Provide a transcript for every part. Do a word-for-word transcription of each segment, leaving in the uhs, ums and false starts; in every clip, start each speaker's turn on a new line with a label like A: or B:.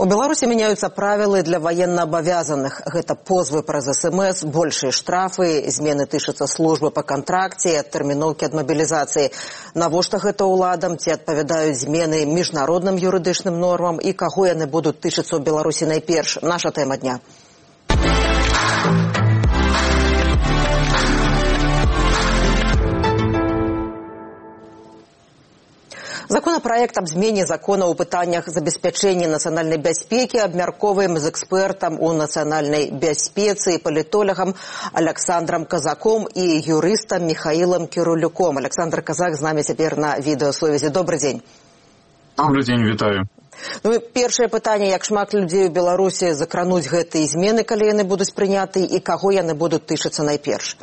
A: У Беларусі меняются правила для военнообовязанных. Это позвы праз СМС, большие штрафы, змены тычацца службы по контракте, адтэрміноўкі ад мобилизации. Навошта гэта ўладам, ці адпавядаюць змены міжнародным юрыдычным нормам і каго яны будуць тычыцца ў Беларусі найперш? Наша тэма дня. Законопроект об змене закона о пытаннях забеспячэння нацыянальнай бяспекі абмярковаем з экспертам у нацыянальнай бяспецы і палітолагам Александром Казаком і юрыстам Михаилом Кирулюком. Александр Казак з намі цяпер на відэасувязі. Добрый дзень.
B: Добрый дзень, вітаю.
A: Ну, першае пытанне, як шмат людзей у Беларусі закрануць гэтыя змены, калі яны будуць прыняты, і каго яны будуць тычыцца найперш?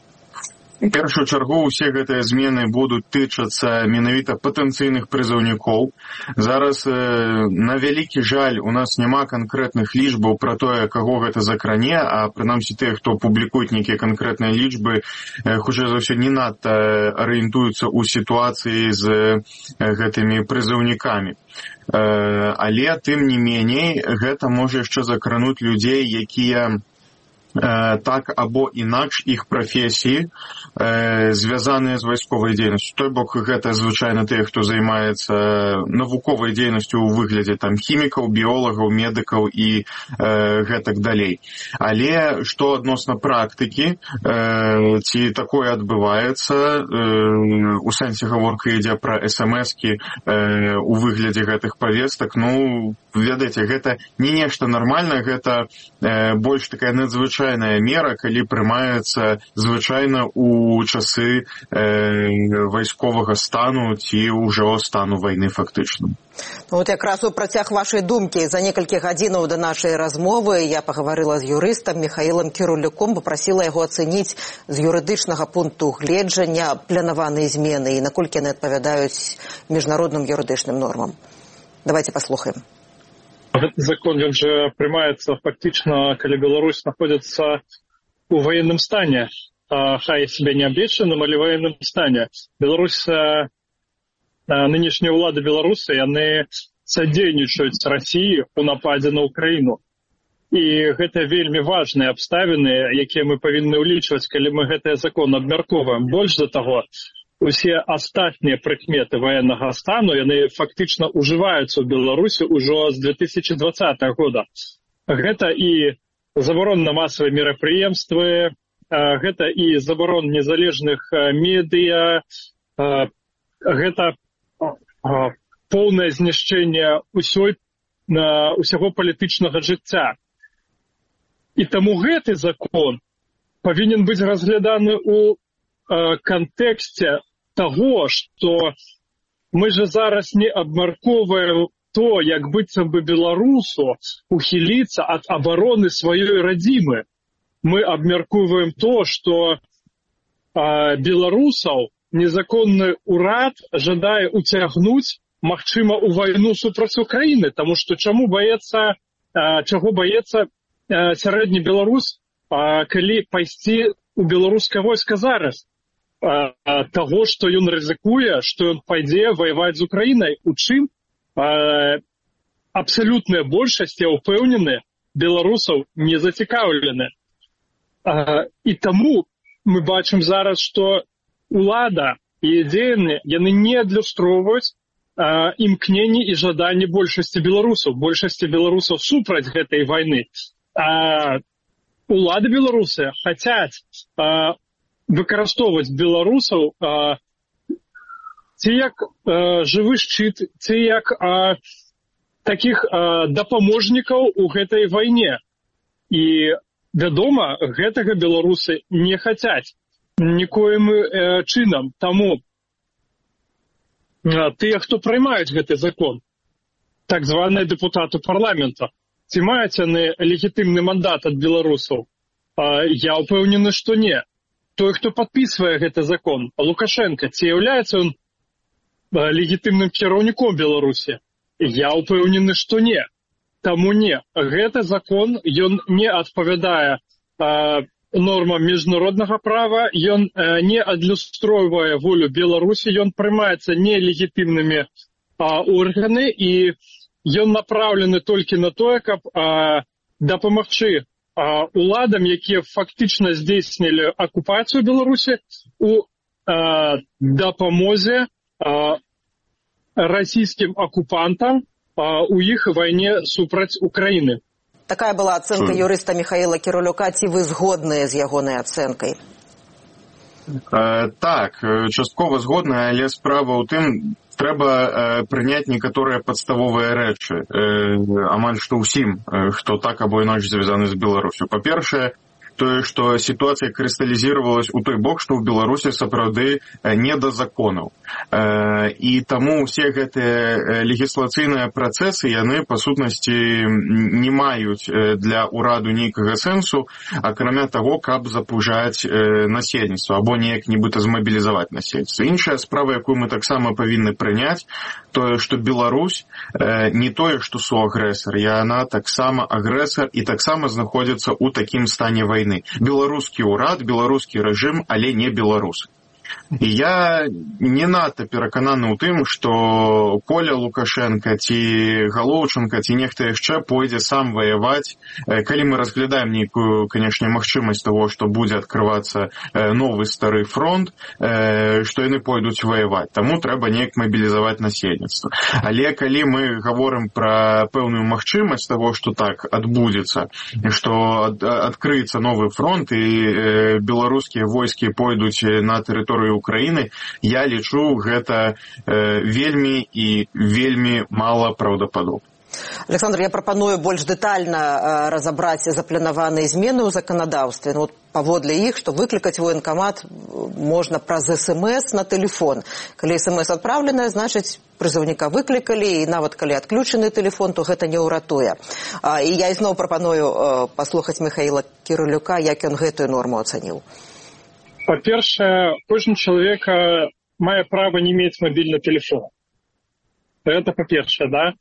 B: У першую чаргу усе гэтыя змены будуць тычацца менавіта патэнцыйных прызыўнікоў. Зараз, э, на вялікі жаль, у нас няма канкрэтных лічбаў пра тое, каго гэта закране, а прынамсі тыя, хто публікуюць нейкія канкрэтныя лічбы, э, хутчэй за ўсё не надта арыентуюцца ў сітуацыі з э, гэтымі прызыўнікамі. Э, але, тым не меней, гэта можа яшчэ закрануць людзей, якія так або інакш іх прафесіі э, звязаныя з вайсковай дзейнасцю. Той бок гэта звычайна тыя, хто займаецца навуковай дзейнасцю ў выглядзе там хімікаў, біолагаў, медыкаў і э, гэтак далей. Але што адносна практыкі, э, ці такое адбываецца, э, у сэнсе гаворка ідзе пра эс-эм-эскі э, у выглядзе гэтых павестак, ну, ведаеце, гэта не нешта нармальнае, гэта э, больш такая надзвычайная мера, калі прымаецца звычайна у часы э, вайсковага стану ці ўжо стану вайны фактычна.
A: Ну, вот якраз у працяг вашай думкі. За некалькі гадзінаў да нашай размовы я пагаварыла з юрыстам Михаилом Кирулюком, папрасіла яго ацэніць з юрыдычнага пункту гледжання планаваныя змены і наколькі яны адпавядаюць міжнародным юрыдычным нормам. Давайте послухаем.
C: Закон, он же приймається фактично, коли Беларусь знаходиться у воєнному стані, а, хай себе не обвешенном, але в воєнному стані. Беларусь, а, нинішні влади Білорусі, вони содейничают Росії у нападі на Україну. І гэта вельмі важныя абставіны, якія мы павінны ўлічваць, калі мы гэты закон абмяркоўваем. Больш за таго, усе астатнія прыкметы военнага стану, яны фактычна ужываюцца ў Беларусі ўжо з две тысячи двадцатого года. Гэта і забарон на масавыя мерапрыемствы, гэта і забарон незалежных медыя, гэта поўнае знішчэнне ўсёй, усяго палітычнага жыцця. І таму гэты закон павінен быць разгляданы ў кантэксце того, што мы же зараз не абмяркоўваем то, як быццам бы беларусу ухіліцца ад абароны сваёй радзімы. Мы абмяркоўваем то, што беларусаў незаконны ўрад жадае уцягнуць, магчыма, у вайну супраць Украіны, таму што чаму баецца, чаго баецца сярэдні беларус, калі пайсці у беларускае войска зараз? Таго, што ён рызыкуе, што ён пайдзе ваяваць з Украінай. У чым абсалютная большасць, я ўпэўнены, беларусаў не зацікаўлены. І таму мы бачым зараз, што улада і дзеянні, яны не адлюстроўваюць імкненні і жаданні большасці беларусаў. Большасці беларусаў супраць гэтай вайны. Улады беларусы хацяць выкарыстоўваць беларусаў ці як жывы шчыт, ці як такіх дапаможнікаў у гэтай вайне. І, вядома, гэтага беларусы не хацяць нікоім чынам. Таму тыя, хто прымаюць гэты закон, так званыя дэпутаты парламента, ці маюць яны легітымны мандат ад беларусаў? Я ўпэўнены, што не. Той, хто падпісвае гэты закон, Лукашенко, ці з'яўляецца ён легітымным кіраўніком Беларусі? Я ўпэўнены, што не. Таму не. Гэты закон, ён не адпавядае нормам міжнароднага права, ён не адлюстроўвае волю Беларусі, ён прымаецца нелегітымнымі органы, і ён направлены толькі на тое, каб а, дапамагчы а, уладам, якія фактычна здзейснілі акупацыю Беларусі, у а, дапамозе а, расійскім акупантам а, у іх вайне супраць Украіны.
A: Такая была ацэнка юрыста Михаіла Кірулюка. Ці вы згодныя з ягонай ацэнкай?
B: Э, так, часткова згодная, але справа ў тым, трэба э, прыняць некаторыя падставовыя рэчы, э, амаль што ўсім, э, хто так або інакш звязаны з Беларусю. Па-першае, тое, што сітуацыя крысталізіравалась у той бок, што ў Беларусі сапраўды не да законаў. І таму ўсе гэтыя легіслацыйныя працэсы, яны, па сутнасці, не маюць для ўраду нейкага сэнсу, акрамя таго, каб запужаць насельніцтва, або неяк нібыта змабілізаваць насельніцтва. Іншая справа, якую мы таксама павінны прыняць, тое, што Беларусь не тое, што суагрэсар, яна таксама агрэсар і таксама знаходзіцца ў такім стане вайны. Беларускі ўрад, беларускі рэжым, але не беларусы. І я не надта перакананы ў тым, што Коля Лукашенко ці Галоўченко ці нехта яшчэ пойдзе сам ваяваць, калі мы разглядаем нейкую, канешне, магчымасць таго, што будзе адкрывацца новы стары фронт, што яны пойдуць ваяваць. Таму трэба неяк мабілізаваць насельніцтва. Але калі мы гаворым пра пэўную магчымасць таго, што так адбудзецца, што адкрыецца новы фронт і беларускія войскі пойдуць на тэрыторыю Украіны, я лічу, гэта э, вельмі і вельмі мала праўдападобна.
A: Александр, я прапаную больш дэтальна э, разабраць запланаваныя змены ў заканадаўстве. Ну, паводле іх, што выклікаць военкамат можна праз эс-эм-эс на тэлефон. Калі эс-эм-эс адпраўленая, значыць, прызыўніка выклікалі, і нават калі адключаны тэлефон, то гэта не ўратуе. А, і я ізноў прапаную э, паслухаць Михаіла Кірулюка, як ён гэтую норму ацаніў.
C: По-перше, кожен чоловік має право не мати мобільний телефон. Це по-перше, да?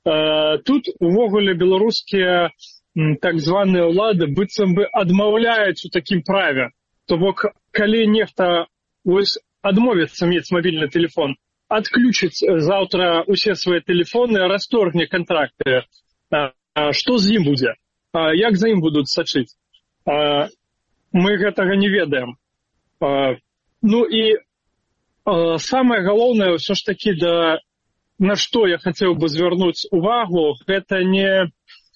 C: Тут увогуле білоруські так звані влади быццам би адмаўляюць у такім праве. То бок, калі нехта ось адмовіцца мець мобільны телефон, адключыць заўтра усе свае тэлефоны, расторгне контракты, што з ім будзе? Як за ім будуць сачыць? Мы гэтага не ведаем. Ну і самае галоўнае, ўсё ж такі, да, на што я хацеў бы звярнуць увагу, гэта не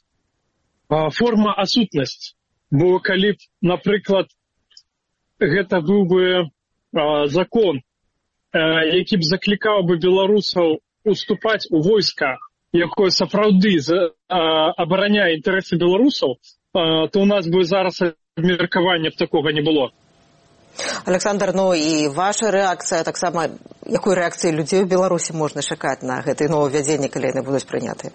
C: форма асутнасць. Бо калі б, напрыклад, гэта быў бы закон, які б заклікаў бы беларусаў уступаць у войска, якое сапраўды абараняе інтарэсы беларусаў, то у нас бы зараз абмеркавання б такога не было.
A: Александр, ну і ваша рэакцыя, таксама, якой рэакцыі людзей у Беларусі можна чакаць на гэтае новаўвядзенне, калі яны будуць прынятыя?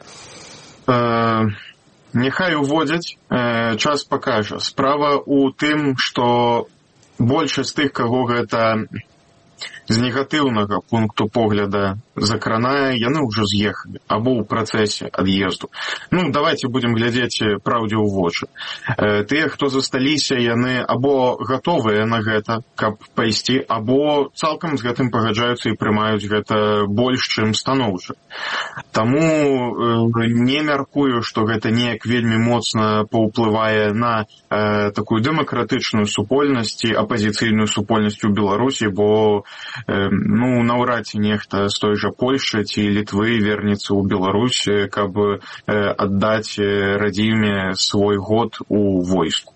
B: Э, няхай уводзяць, э, час пакажа. Справа ў тым, што большасць тых, каго гэта з негатыўнага пункту погляда закранае, яны ўжо з'ехалі, або ў працэсе ад'езду. Ну, давайте будем глядзець праўдзе ў вочы. Э, тыя, хто засталіся, яны або гатовыя на гэта, каб пайсці, або цалкам з гэтым пагаджаюцца і прымаюць гэта больш, чым станоўча. Таму э, не мяркую, што гэта неяк вельмі моцна паўплывае на э, такую дэмакратычную супольнасць і апазіцыйную супольнасць у Беларусі, бо э, ну, наўрад ці нехта з той жа Польшчы ці Літвы вернецца ў Беларусь, каб э, аддаць радзіме свой год у войску.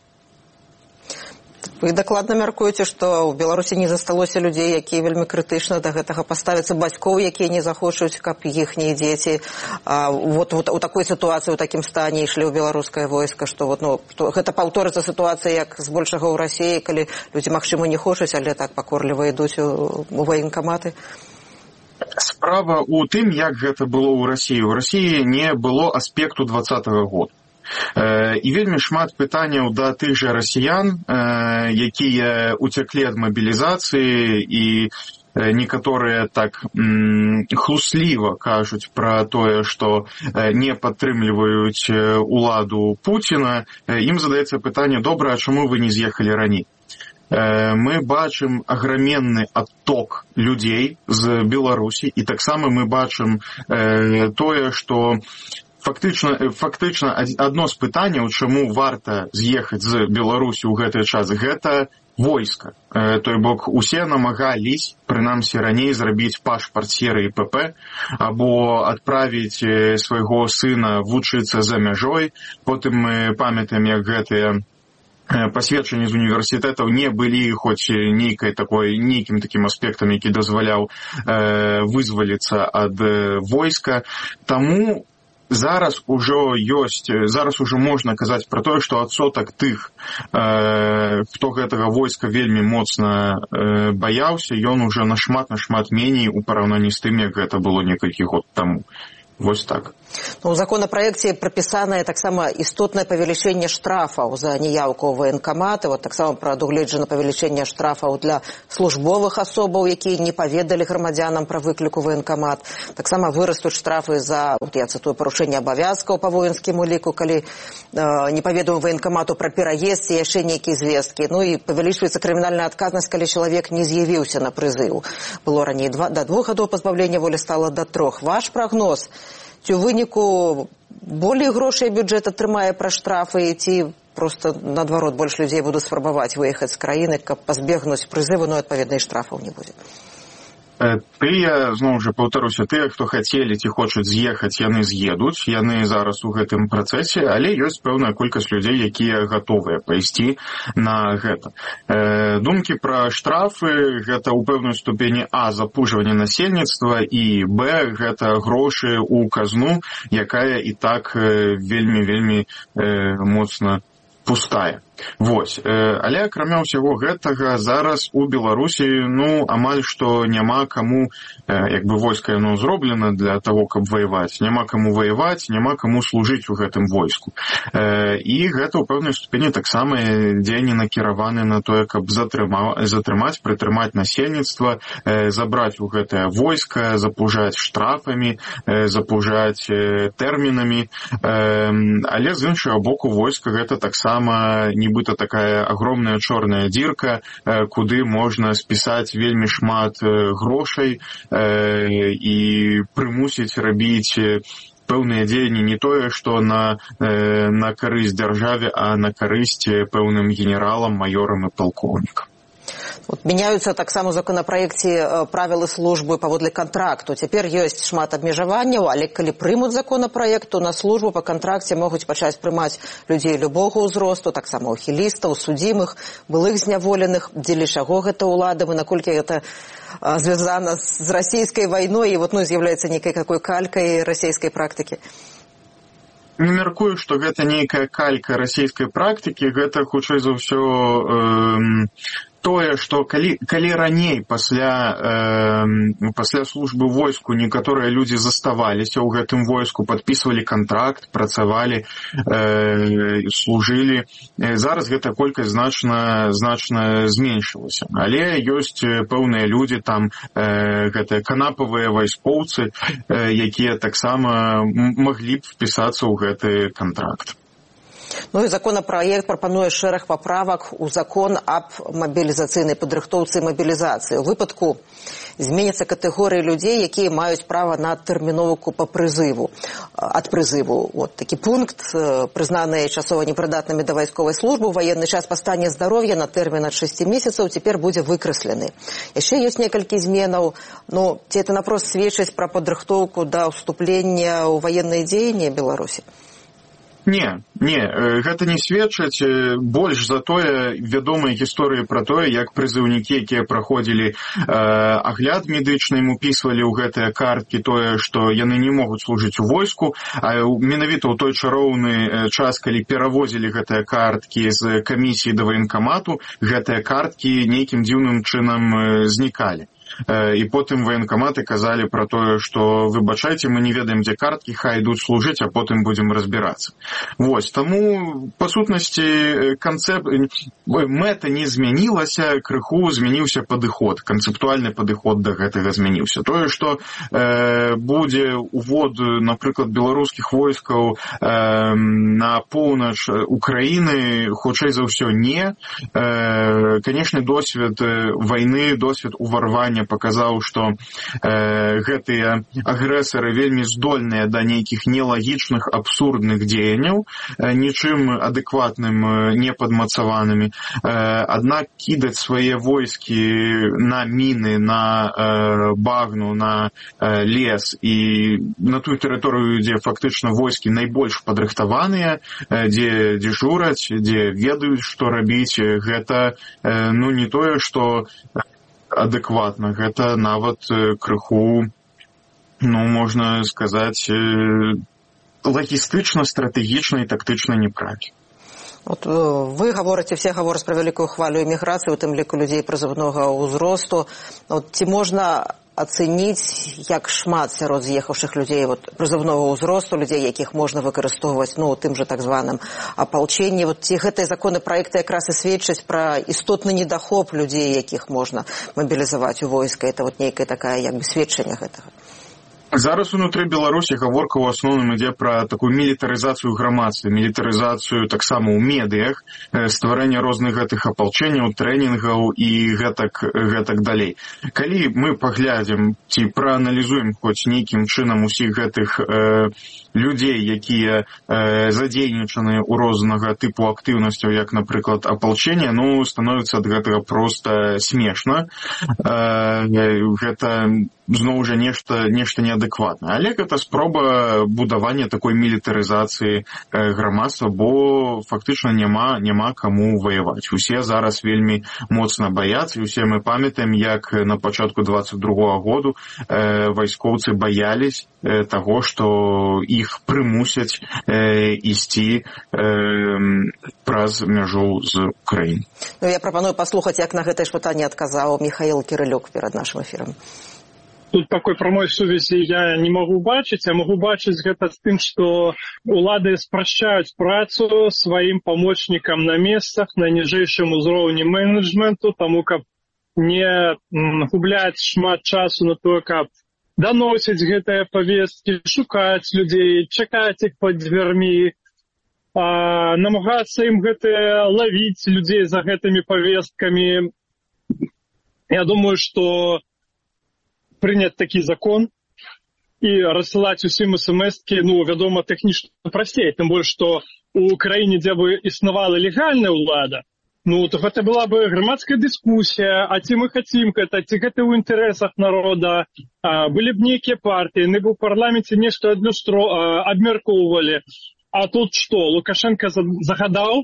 A: Вы дакладна мяркуеце, што ў Беларусі не засталося людзей, якія вельмі крытычна да гэтага паставяцца, бацькоў, якія не захочуць, каб іхнія дзеці а, вот, вот у такой сітуацыі, у такім стане ішлі ў беларускае войска, што вот, ну, гэта паўторыцца сітуацыя, як збольшага ў Расіі, калі людзі, магчыма, не хочуць, але так пакорліва ідуць у, у военкаматы?
B: Справа ў тым, як гэта было ў Расіі. У Расіі не было аспекту двадцатага года. Э, і вельмі шмат пытанняў да тых жа расіян, э, якія уцяклі ад мабілізацыі, і э, некаторыя так м, хлусліва кажуць пра тое, што э, не падтрымліваюць уладу Пуціна. Ім задаецца пытанне: добра, а чаму вы не з'ехалі раней? мы бачым аграменны адток людзей з Беларусі, і таксама мы бачым тое, што фактычна, фактычна адно з пытанняў, чаму варта з'ехаць з Беларусі ў гэты час, гэта войска. Той бок, усе намагались, прынамсі раней, зрабіць пашпарт серыі ПП, або адправіць свайго сына вучыцца за мяжой. Потым мы памятаем, як гэтыя пасведчанні з універсітэтаў не былі хоць нейкай такой, нейкім такім аспектам, які дазваляў вызваліцца ад войска. Таму зараз ужо ёсць, зараз ужо можна казаць пра тое, што адсотак тых, э, хто гэтага войска вельмі моцна э, баяўся, ён ужо нашмат-нашмат меней у параўнанні з тым, як гэта было некалькі год таму. Вось так.
A: Ну, у законапраекце прапісанае таксама істотнае павелічэнне штрафаў за неяўку ў ваенкаматы, вот таксама прадугледжана павелічэнне штрафаў для службовых асобаў, якія не паведалі грамадзянам пра выклік у ваенкамат. Таксама вырастуць штрафы за, вот я цытую, парушэнне абавязкаў па воінскім уліку, калі э, не паведаў ваенкамату пра пераезд ці яшчэ нейкія звесткі. Ну і павялічваецца крымінальная адказнасць, калі чалавек не з'явіўся на прызыў. Было раней два, да двух гадоў пазбаўлення волі, стала да трох. Ваш прагноз, ці ў выніку болей грошай бюджэт атрымае пра штрафы, ці проста, наадварот, больш людзей будуць спрабаваць выехаць з краіны, каб пазбегнуць прызыву, но адпаведна і штрафаў не будзе?
B: Тыя, зноў жа паўтаруся, тыя, хто хацелі ці хочуць з'ехаць, яны з'едуць, яны зараз у гэтым працэсе, але ёсць пэўная колькасць людзей, якія гатовыя пайсці на гэта. Э, думкі пра штрафы, гэта ў пэўнай ступені А, запужванне насельніцтва, і Б, гэта грошы ў казну, якая і так вельмі-вельмі э, моцна пустая. Вось. Але акрамя ўсяго гэтага зараз у Беларусі, ну, амаль што няма каму, як бы войска яно зроблена для таго, каб ваяваць, няма каму ваяваць, няма каму служыць у гэтым войску. І гэта ў пэўнай ступені таксама дзеянні накіраваны на тое, каб затрымаць, прытрымаць насельніцтва, забраць у гэтае войска, запужаць штрафамі, запужаць тэрмінамі. Але з іншага боку войска гэта таксама не нібыта такая агромная чорная дзірка, куды можна спісаць вельмі шмат грошай і прымусіць рабіць пэўныя дзеянні не тое, што на, на карысць дзяржаве, а на карысць пэўным генералам, маёрам і палкоўнікам.
A: Вот, меняются таксама у законапраекце правілы службы паводле кантракту. Цяпер ёсць шмат абмежаванняў, але калі прымуць законапраект, то на службу па кантракце могуць пачаць прымаць людзей любога ўзросту, таксама ухілістаў, судзімых, былых зняволеных, дзеля чаго гэта ўладам і наколькі гэта а, звязана з расійскай вайной і вот, ну, з'яўляецца нейкай такой калькай расійскай практыкі.
B: Не мяркую, што гэта нейкая калька расійскай практыкі, гэта, хутчэй за ўсё, э, тое, што калі, калі раней пасля, э, пасля службы войску некаторыя людзі заставаліся ў гэтым войску, падпісвалі кантракт, працавалі, э, служылі, зараз гэта колькасць значна, значна зменшылася. Але ёсць пэўныя людзі, там э, гэтыя канапавыя вайскоўцы, э, якія таксама маглі б впісацца ў гэты кантракт.
A: Ну і законапраект прапануе шэраг паправак у закон аб мабілізацыйнай падрыхтоўцы і мабілізацыі. У выпадку зменяцца катэгорыі людзей, якія маюць права на тэрміноўку па прызыву, ад прызыву. Вот такі пункт, прызнаныя часова непрыдатнымі да вайсковай службы, ваенны час па стане здароўя на тэрмін ад шасці месяцаў цяпер будзе выкраслены. Яшчэ ёсць некалькі зменаў, ну, ці это напрост сведчыць пра падрыхтоўку да ўступлення ў ваенныя дзеянні Беларусі?
B: Не, не, гэта не сведчыць, больш за тое вядомыя гісторыі пра тое, як прызыўнікі, якія праходзілі э, агляд медычны, ім упісвалі ў гэтыя карткі тое, што яны не могуць служыць у войску, а менавіта ў той чароўны час, калі перавозілі гэтыя карткі з камісіі да ваенкамату, гэтыя карткі нейкім дзіўным чынам знікалі. і потым ваенкаматы казалі пра тое, што выбачайце, мы не ведаем, дзе карткі, хай ідуць служыць, а потым будзем разбірацца. Вось, таму, па сутнасці, канцэп... мэта не змянілася, крыху змяніўся падыход, канцэптуальны падыход да гэтага змяніўся. Тое, што э, будзе увод, напрыклад, беларускіх войскаў э, на поўнач Украіны, хутчэй за ўсё не. Э, канешне, досвед вайны, досвед уварвання паказаў, што э, гэтыя агрэсары вельмі здольныя да нейкіх нелагічных, абсурдных дзеянняў, э, нічым адэкватным не падмацаванымі. Э, аднак кідаць свае войскі на міны, на э, багну, на э, лес і на тую тэрыторыю, дзе фактычна войскі найбольш падрыхтаваныя, э, дзе дзежураць, дзе ведаюць, што рабіць, гэта э, ну не тое, што адэкватна, гэта нават э, крыху, ну, можна сказаць, э, лагістычна, стратэгічна і тактычна неправільна.
A: Вот вы гаворыце, все гавораць пра вялікую хвалю эміграцыі, у тым ліку людзей прызыўнога ўзросту. Вот, ці можна ацэніць, як шмат сярод з'ехаўшых людзей вот, прызыўнога ўзросту, людзей, якіх можна выкарыстоўваць, ну, тым жа так званым апалчэнні. Вот, ці гэтыя законапраекты якраз і сведчаць пра істотны недахоп людзей, якіх можна мабілізаваць у войска. Это вот нейкая такая, як бы, сведчанне гэтага.
B: Зараз унутры Беларусі гаворка ў асноўным ідзе пра такую мілітарызацыю грамадства, мілітарызацыю таксама ў медыях, стварэнне розных гэтых апалчэнняў, трэнінгаў і гэтак, гэтак далей. Калі мы паглядзім ці прааналізуем хоць нейкім чынам усіх гэтых э, людзей, якія э, задзейнічаны ў рознага тыпу актыўнасцяў, як, напрыклад, апалчэнне, ну, становіцца ад гэтага проста смешна. Э, гэта зноў жа нешта, нешта неадэкватнае. Але гэта спроба будавання такой мілітарызацыі грамадства, бо фактычна няма, няма каму ваяваць. Усе зараз вельмі моцна баяцца, і усе мы памятаем, як на пачатку дваццаць другога году э, вайскоўцы баялись э, таго, што іх прымусяць э, ісці э, праз мяжу з Украіны.
A: Ну, я прапаную паслухаць, як на гэтае ж пытанне адказаў Михаил Кирилюк перад нашым эфірам.
C: Тут такой прамой сувязі я не магу бачыць, я магу бачыць гэта з тым, што улады спрашчаюць працу сваім памочнікам на месцах, на ніжэйшым узроўні менеджменту, таму каб не губляць шмат часу на тое, каб даносіць гэтыя павесткі, шукаць людзей, чакаць іх пад дзвярмі, а, намагацца ім гэтыя лавіць людзей за гэтымі павесткамі. Я думаю, што прыняць такі закон і рассылаць усім эс-эм-эскі, ну, вядома, тэхнічна прасцей, тым больш, што у краіне, дзе бы існавала легальная ўлада, ну, то гэта была бы грамадская дыскусія, а ці мы хацім гэта, ці гэта ў інтарэсах народа, а, былі б нейкія партыі, яны б у парламенце нешта адлюстро, а, абмяркоўвалі. А тут што, Лукашенко загадаў,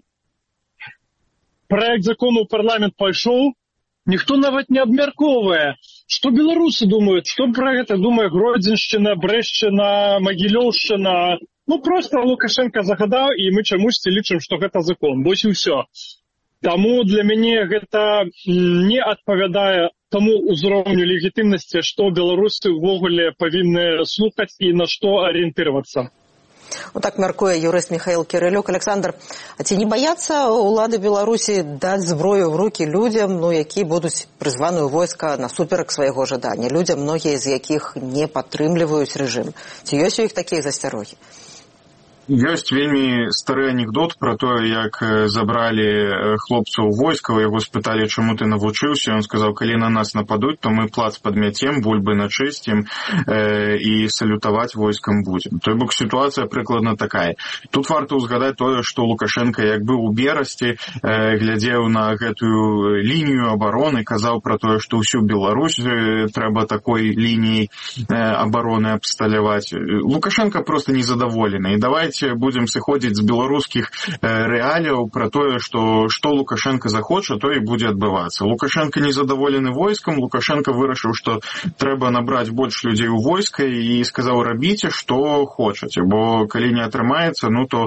C: праект закону ў парламент пайшоў, ніхто нават не абмяркоўвае. Што беларусы думаюць? Што пра гэта думае Гродзеншчына, Брэшчына, Магілёўшчына? Ну, проста Лукашенко загадаў, і мы чамусьці лічым, што гэта закон. Вось і ўсё. Таму для мяне гэта не адпавядае таму ўзроўню легітымнасці, што беларусы ўвогуле павінны слухаць і на што арыентырвацца.
A: Вот так мяркуе юрыст Михаил Кирилюк. Александр, а ці не баяцца улады Беларусі даць зброю ў рукі людзям, ну, які будуць прызваны ў войска насуперак свайго жадання? Людзям, многія з якіх не падтрымліваюць рэжым. Ці ёсць у іх такія засцярогі?
B: Ёсць вельмі стары анекдот пра тое, як забралі хлопца ў войска, яго спыталі, чаму ты навучыўся, ён сказаў, калі на нас нападуць, то мы плац падмяцем, бульбы начысцім э, і салютаваць войскам будзем. То бок сітуацыя прыкладна такая. Тут варта ўзгадаць тое, што Лукашенко, як быў у Берасці, э, глядзеў на гэтую лінію абароны, казаў пра тое, што ўсю Беларусь э, трэба такой лініяй э, абароны абсталяваць. Лукашенко проста незадаволены. І давай будзем сыходзіць з беларускіх рэаліяў пра тое, што што Лукашенко захоча, то і будзе адбывацца. Лукашенко незадаволены войскам, Лукашенко вырашыў, што трэба набраць больш людзей у войска і сказаў, рабіце, што хочаце, бо калі не атрымаецца, ну то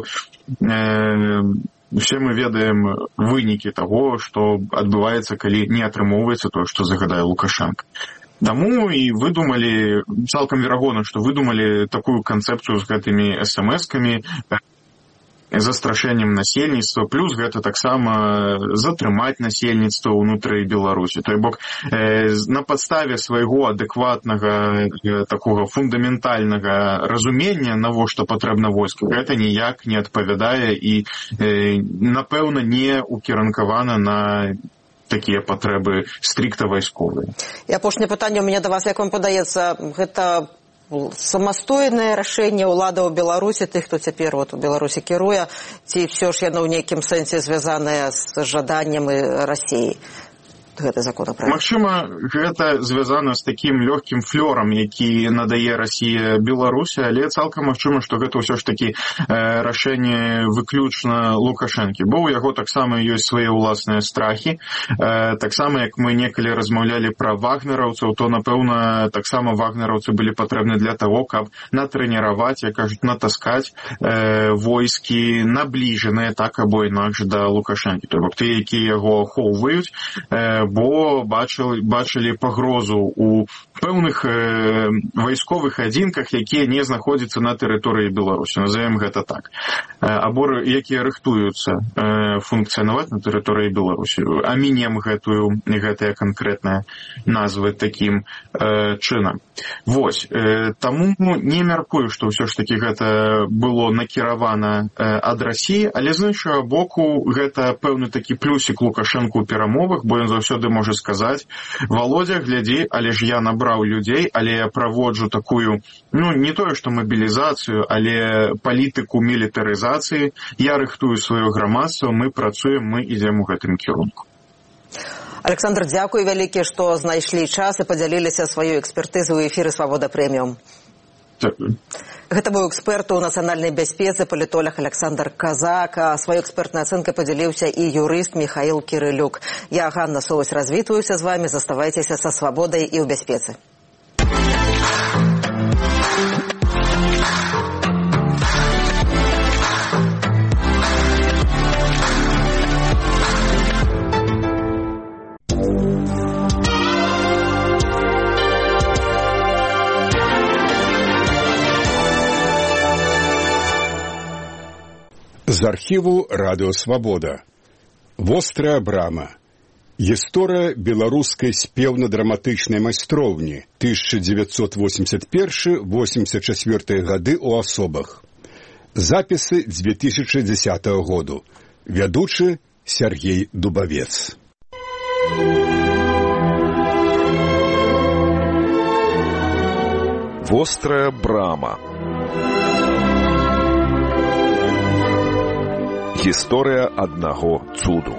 B: э, усе мы ведаем вынікі таго, што адбываецца, калі не атрымоўваецца тое, што загадае Лукашенко. Таму і выдумалі, цалкам верагодна, што выдумалі такую канцэпцыю з гэтымі эс эм эскамі, застрашэннем насельніцтва, плюс гэта таксама затрымаць насельніцтва ўнутры Беларусі. То бок, э, на падставе свайго адэкватнага, э, такога фундаментальнага разумення, навошта патрэбна войска, гэта ніяк не адпавядае і, э, напэўна, не укеранкавана на такія патрэбы стрикта вайсковыя.
A: І апошняе пытанне у мяне да вас, як вам падаецца, гэта самастойнае рашэнне ўладаў Беларусі, тых, хто цяпер вот у Беларусі кіруе, ці ўсё ж яно ў нейкім сэнсе звязанае з жаданнем Расіі? Гэты законопроект.
B: Магчыма, гэта звязана з такім лёгкім флёрам, які надае Расія Беларусі, але цалкам магчыма, што гэта ўсё ж такі э, рашэнне выключна Лукашэнкі, бо ў яго таксама ёсць свае ўласныя страхі. Э, таксама, як мы некалі размаўлялі пра вагнераўцаў, то, напэўна, таксама вагнераўцы былі патрэбны для таго, каб натрэніраваць, як кажуць, натаскаць э, войскі набліжаныя так або інакш да Лукашэнкі. То бок тыя, якія яго ахоўваюць, э, бо бачылі, бачылі пагрозу ў пэўных э, вайсковых адзінках, якія не знаходзяцца на тэрыторыі Беларусі, назовем гэта так, э, або якія рыхтуюцца э, функцыянаваць на тэрыторыі Беларусі. Амінем гэтую, гэтыя канкрэтныя назвы такім э, чынам. Вось, э, таму не мяркую, што ўсё ж такі гэта было накіравана э, ад Расіі, але з іншага боку гэта пэўны такі плюсік Лукашэнку ў перамовах, бо ён заўсёды можа сказаць: Володя, глядзі, але ж я набраў людзей, але я праводжу такую, ну, не тое, што мабілізацыю, але палітыку мілітарызацыі, я рыхтую сваё грамадства, мы працуем, мы ідзем у гэтым кірунку.
A: Александр, дзякуй вялікі, што знайшлі час і падзяліліся сваёй экспертызай у эфіры «Свабода прэміум».
B: Дякую.
A: Гэта быў эксперт у нацыянальнай бяспецы, палітолог Александр Казак. А сваёй экспертнай ацэнкай падзяліўся і юрыст Михаил Кирылюк. Я, Ганна Соваць, развітваюся з вамі. Заставайцеся са свабодай і ў бяспецы.
D: З архіву Радыё Свабода. Вострая брама. Гісторыя беларускай спеўна-драматычнай майстроўні тысяча дзевяцьсот восемьдесят первый — восемьдесят четвёртый гады ў асобах. Запісы две тысячи десятого году. Вядучы Сергей Дубавец.
E: Вострая брама. Гісторыя аднаго цуду.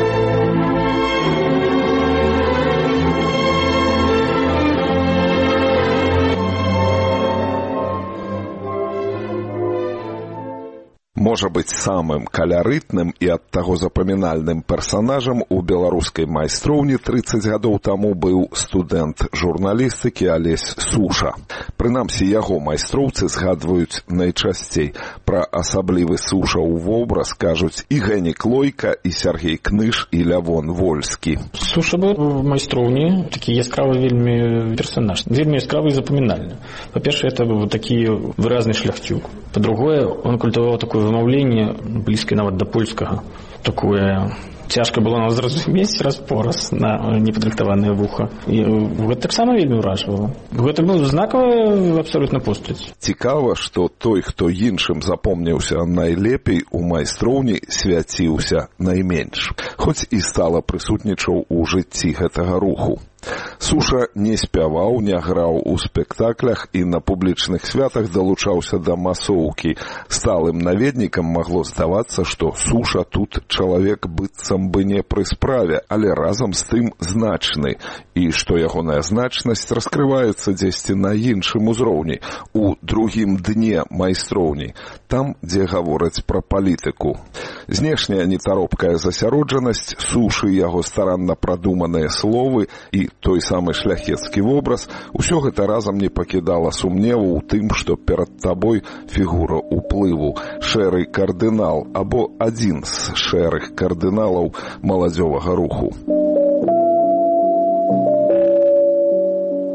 E: Можа быць самым каларытным і ад таго запамінальным персанажам у беларускай майстроўні трыццаць гадоў таму быў студэнт журналістыкі Алесь Суша. Прынамсі, яго майстроўцы згадваюць найчасцей. Пра асаблівы Сушаў вобраз кажуць і Гэнік Лойка, і Сергей Кныш, і Лявон Вольскі.
F: Суша быў у майстроўні такі яскравы вельмі персанаж, вельмі яскравы і запамінальны. Па-першае, это быў такі выразны шляхцюк. Па-другое, он культываў такое вымаўленне, блізкае нават да польскага. Такое цяжка было нам зразумець раз-пораз на непадрыхтаванае вуха. І гэта таксама вельмі ўражвала. Гэта быў знакавая абсалютна постаць.
E: Цікава, што той, хто іншым запомніўся найлепей, у майстроўні свяціўся найменш. Хоць і стала прысутнічаў у жыцці гэтага руху. Суша не спяваў, не граў у спектаклях і на публічных святах далучаўся да масоўкі. Сталым наведнікам магло здавацца, што Суша тут чалавек быццам бы не пры справе, але разам з тым значны, і што ягоная значнасць раскрываецца дзесьці на іншым узроўні, у другім дне майстроўні, там, дзе гавораць пра палітыку. Знешняя нетаропкая засяроджанасць Сушы, яго старанна прадуманыя словы і той самы шляхецкі вобраз, усё гэта разам не пакідала сумневу ў тым, што перад табой фігура ўплыву, шэры кардынал або адзін з шэрых кардыналаў маладзёвага руху.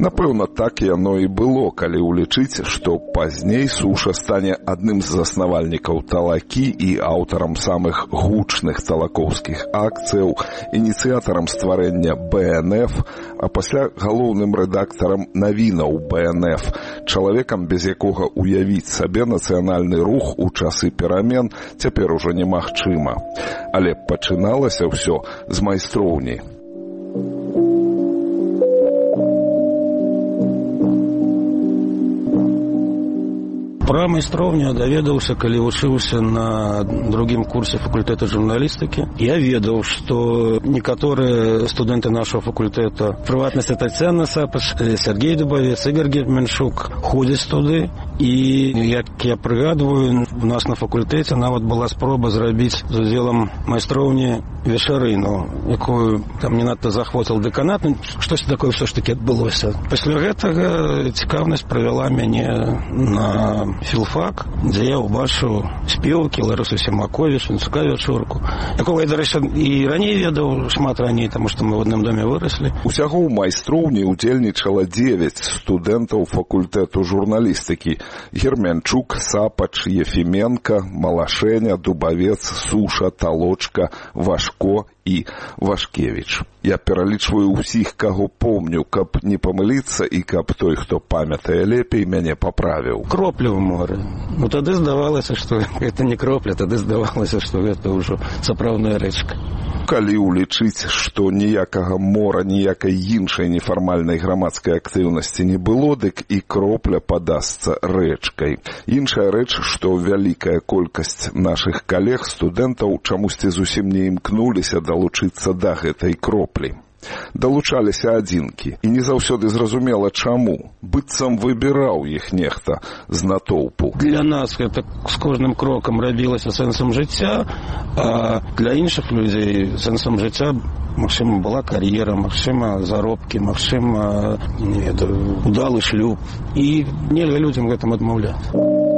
E: Напэўна, так яно і было, калі ўлічыць, што пазней Суша стане адным з заснавальнікаў талакі і аўтарам самых гучных талакоўскіх акцыяў, ініцыятарам стварэння бэ эн эф, а пасля галоўным рэдактарам навінаў бэ эн эф, чалавекам, без якога уявіць сабе нацыянальны рух у часы перамен цяпер ужо немагчыма. Але пачыналася ўсё з майстроўні.
G: Пра майстроўню даведаўся, калі вучыўся на другім курсе факультэта журналістыкі. Я ведаў, што некаторыя студэнты нашага факультэта, в прыватнасці Тацяна Сапач, Сергей Дубавец, Ігор Герменшук, ходзяць туды. І, як я прыгадваю, у нас на факультэце нават была спроба зрабіць з удзелам майстроўні вечарыну, якую там не надта захвоціў дэканат, штосьці такое ўсё ж такі адбылося. Пасля гэтага цікаўнасць прывяла мяне на філфак, дзе я ўбачыў спевакі Ларысу Семаковіч, Інцука Вячорку, якога я, дарэчы, і раней ведаў, шмат раней, таму што мы ў адным доме выраслі.
E: Усяго ў майстроўні удзельнічала дзевяць студэнтаў факультэту журналістыкі. Герменчук, Сапач, Ефименко, Малашеня, Дубавец, Суша, Толочка, Вашко і Вашкевич. Я пералічваю ўсіх, каго помню, каб не памыліцца і каб той, хто памятае лепей, мяне паправіў.
G: Кропля ў моры. Ну тады здавалася, што гэта не кропля, тады здавалася, што гэта ўжо сапраўдная рэчка.
E: Калі ўлічыць, што ніякага мора, ніякай іншай нефармальнай грамадскай актыўнасці не было, дык і кропля падасца рэчкай. Іншая рэч, што вялікая колькасць нашых калег, студэнтаў, чамусьці зусім не імкнуліся далучыцца да гэтай кроплі. Далучаліся адзінкі, і не заўсёды зразумела чаму. Быццам выбіраў іх нехта з натоўпу.
G: Для нас гэта з кожным крокам рабілася сэнсам жыцця, а для іншых людзей сэнсам жыцця, магчыма, была кар'ера, магчыма, заробкі, магчыма, не ведаю, удалы шлюб. І нельга людзям гэтым адмаўляць.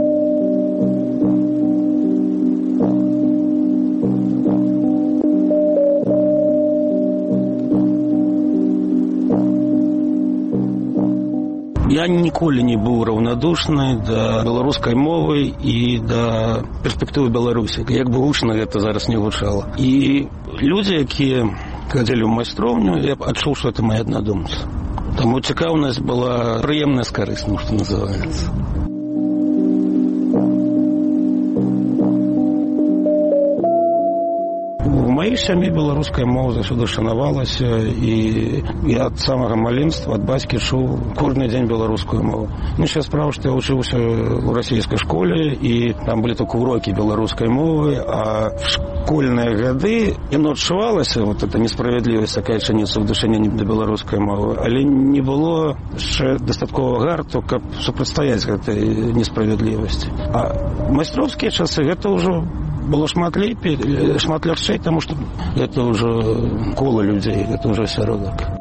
G: Я ніколі не быў раўнадушны да беларускай мовы і да перспектывы Беларусі, як бы гучна гэта зараз не гучала. І людзі, якія хадзілі ў майстроўню, я адчуў, што гэта мае аднадумцы. Таму цікаўнасць была прыемная з карысным, што называецца. У маёй сям'і беларуская мова заўсёды шанавалася, і я ад самага маленства, ад бацькі чуў кожны дзень беларускую мову. Іншая справа, што я вучыўся ў расійскай школе, і там былі толькі урокі беларускай мовы, а в школьныя гады яно адчувалася, вот эта несправядлівасць, такая чыніцца ў дачыненні да беларускай мовы, але не было яшчэ дастаткова гарту, каб супрацьстаяць гэтай несправядлівасці. А майстроўскія часы гэта ўжо было шмат лепей, шмат лягчэй, таму што гэта ўжо кола людзей, гэта ўжо асяродак.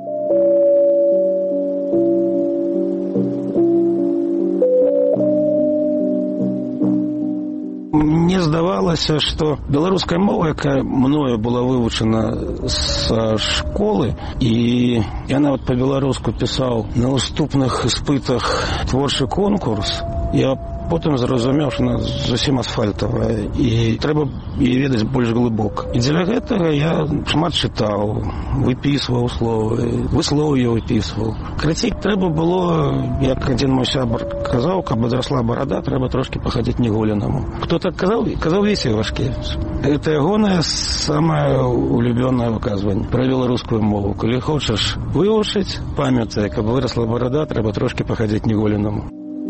G: Мне здавалася, што беларуская мова, якая мною была вывучана з школы, і я нават па-беларуску пісаў на уступных іспытах творчы конкурс, я потым зразумеў, што она зусім асфальтавая, і трэба яе ведаць больш глыбока. І дзеля гэтага я шмат чытаў, выпісваў словы, выслоўе выпісваў. Крацей, трэба было, як адзін мой сябар казаў, каб адрасла барада, трэба трошкі пахадзіць неголенаму. Хто так казаў? Казаў Весей Вашкевіч. Гэта ягонае самае улюбёнае выказванне пра беларускую мову. Калі хочаш вывучыць, памятай, каб вырасла барада, трэба трошкі пахадзіць неголенаму.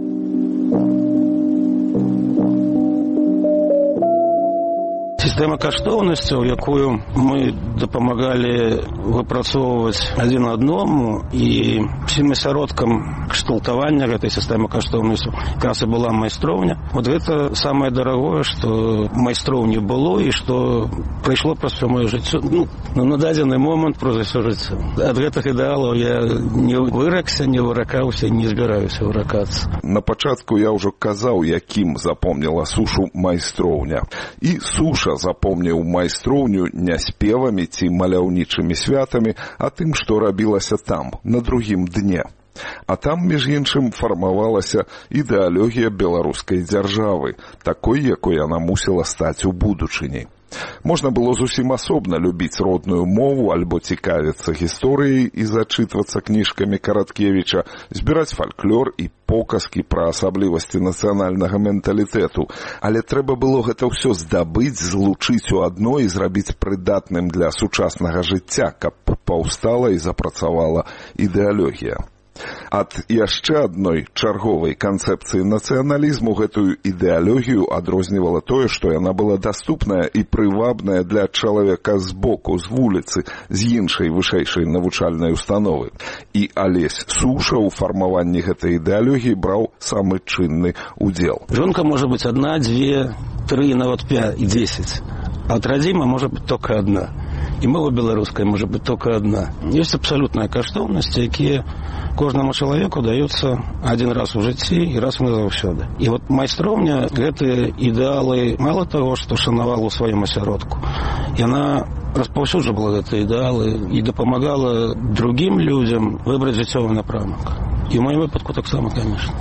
G: Сістэма каштоўнасцяў, якую мы дапамагалі выпрацоўваць адзін аднаму, і всім асяродкам кшталтавання гэтай сістэмы каштоўнасцяў якраз і была майстроўня. Вот гэта самае дарагое, што майстроўні было і што прайшло праз усё маё жыццё. Ну, на дадзены момант праз усё жыццё. Ад гэтых ідэалаў я не выракся, не выракаўся, не збіраюся выракацца.
E: На пачатку я ўжо казаў, якім запомніла Сушу майстроўня. І Суша запомніў майстроўню не спевамі ці маляўнічымі святамі, а тым, што рабілася там, на другім дне. А там, між іншым, фармавалася ідэалогія беларускай дзяржавы, такой, якой яна мусіла стаць у будучыні. Можна было зусім асобна любіць родную мову альбо цікавіцца гісторыяй і зачытвацца кніжкамі Караткевіча, збіраць фальклор і показкі пра асаблівасці нацыянальнага менталітэту. Але трэба было гэта ўсё здабыць, злучыць у адно і зрабіць прыдатным для сучаснага жыцця, каб паўстала і запрацавала ідэалогія. Ад яшчэ адной чарговай канцэпцыі нацыяналізму гэтую ідэалогію адрознівала тое, што яна была даступная і прывабная для чалавека збоку, з вуліцы, з іншай вышэйшай навучальнай установы. І Алесь Суша ў фармаванні гэтай ідэалогіі браў самы чынны удзел.
G: Жонка можа быць адна, дзве, тры, нават пяць і дзесяць. А от радзіма можа быць толькі адна. І мова беларуская можа быць толькі адна. Ёсць абсалютныя каштоўнасці, якія кожнаму чалавеку даюцца адзін раз у жыцці і раз назаўсёды. І вот майстроўня гэтыя ідэалы мала таго, што шанавала ў сваім асяродку. Яна распаўсюджвала гэтыя ідэалы і дапамагала другім людзям выбраць жыццёвы напрамак. І ў маім выпадку таксама, конечно.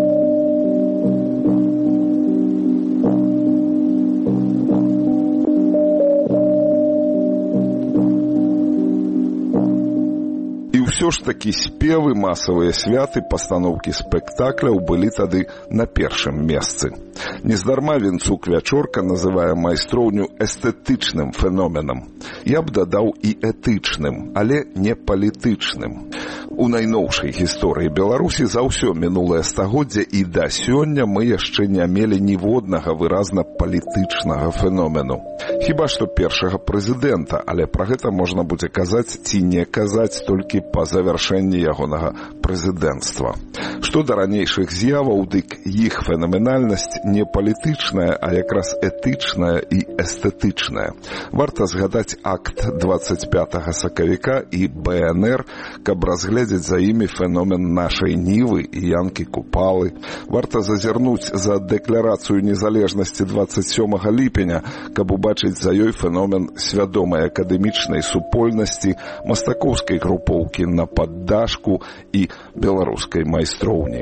E: Усё ж такі спевы, масавыя святы, пастаноўкі спектакляў былі тады на першым месцы. Нездарма Вінцук Вячорка называе майстроўню эстэтычным феноменам. Я б дадаў і этычным, але не палітычным. У найноўшай гісторыі Беларусі за ўсё мінулае стагоддзе і да сёння мы яшчэ не мелі ніводнага выразна палітычнага феномену. Хіба што першага прэзідэнта, але пра гэта можна будзе казаць ці не казаць толькі па завяршэнні ягонага прэзідэнцтва. Што да ранейшых з'яваў, дык іх фенаменальнасць не палітычная, а якраз этычная і эстэтычная. Варта згадаць акт дваццаць пятага сакавіка і бэ эн эр, каб разгледзець за імі феномен нашай Нівы і Янкі Купалы. Варта зазірнуць за дэкларацыю незалежнасці дваццаць сёмага ліпеня, каб убачыць за ёй феномен свядомай акадэмічнай супольнасці, мастакоўскай групоўкі на паддашку і беларускай майстроўні.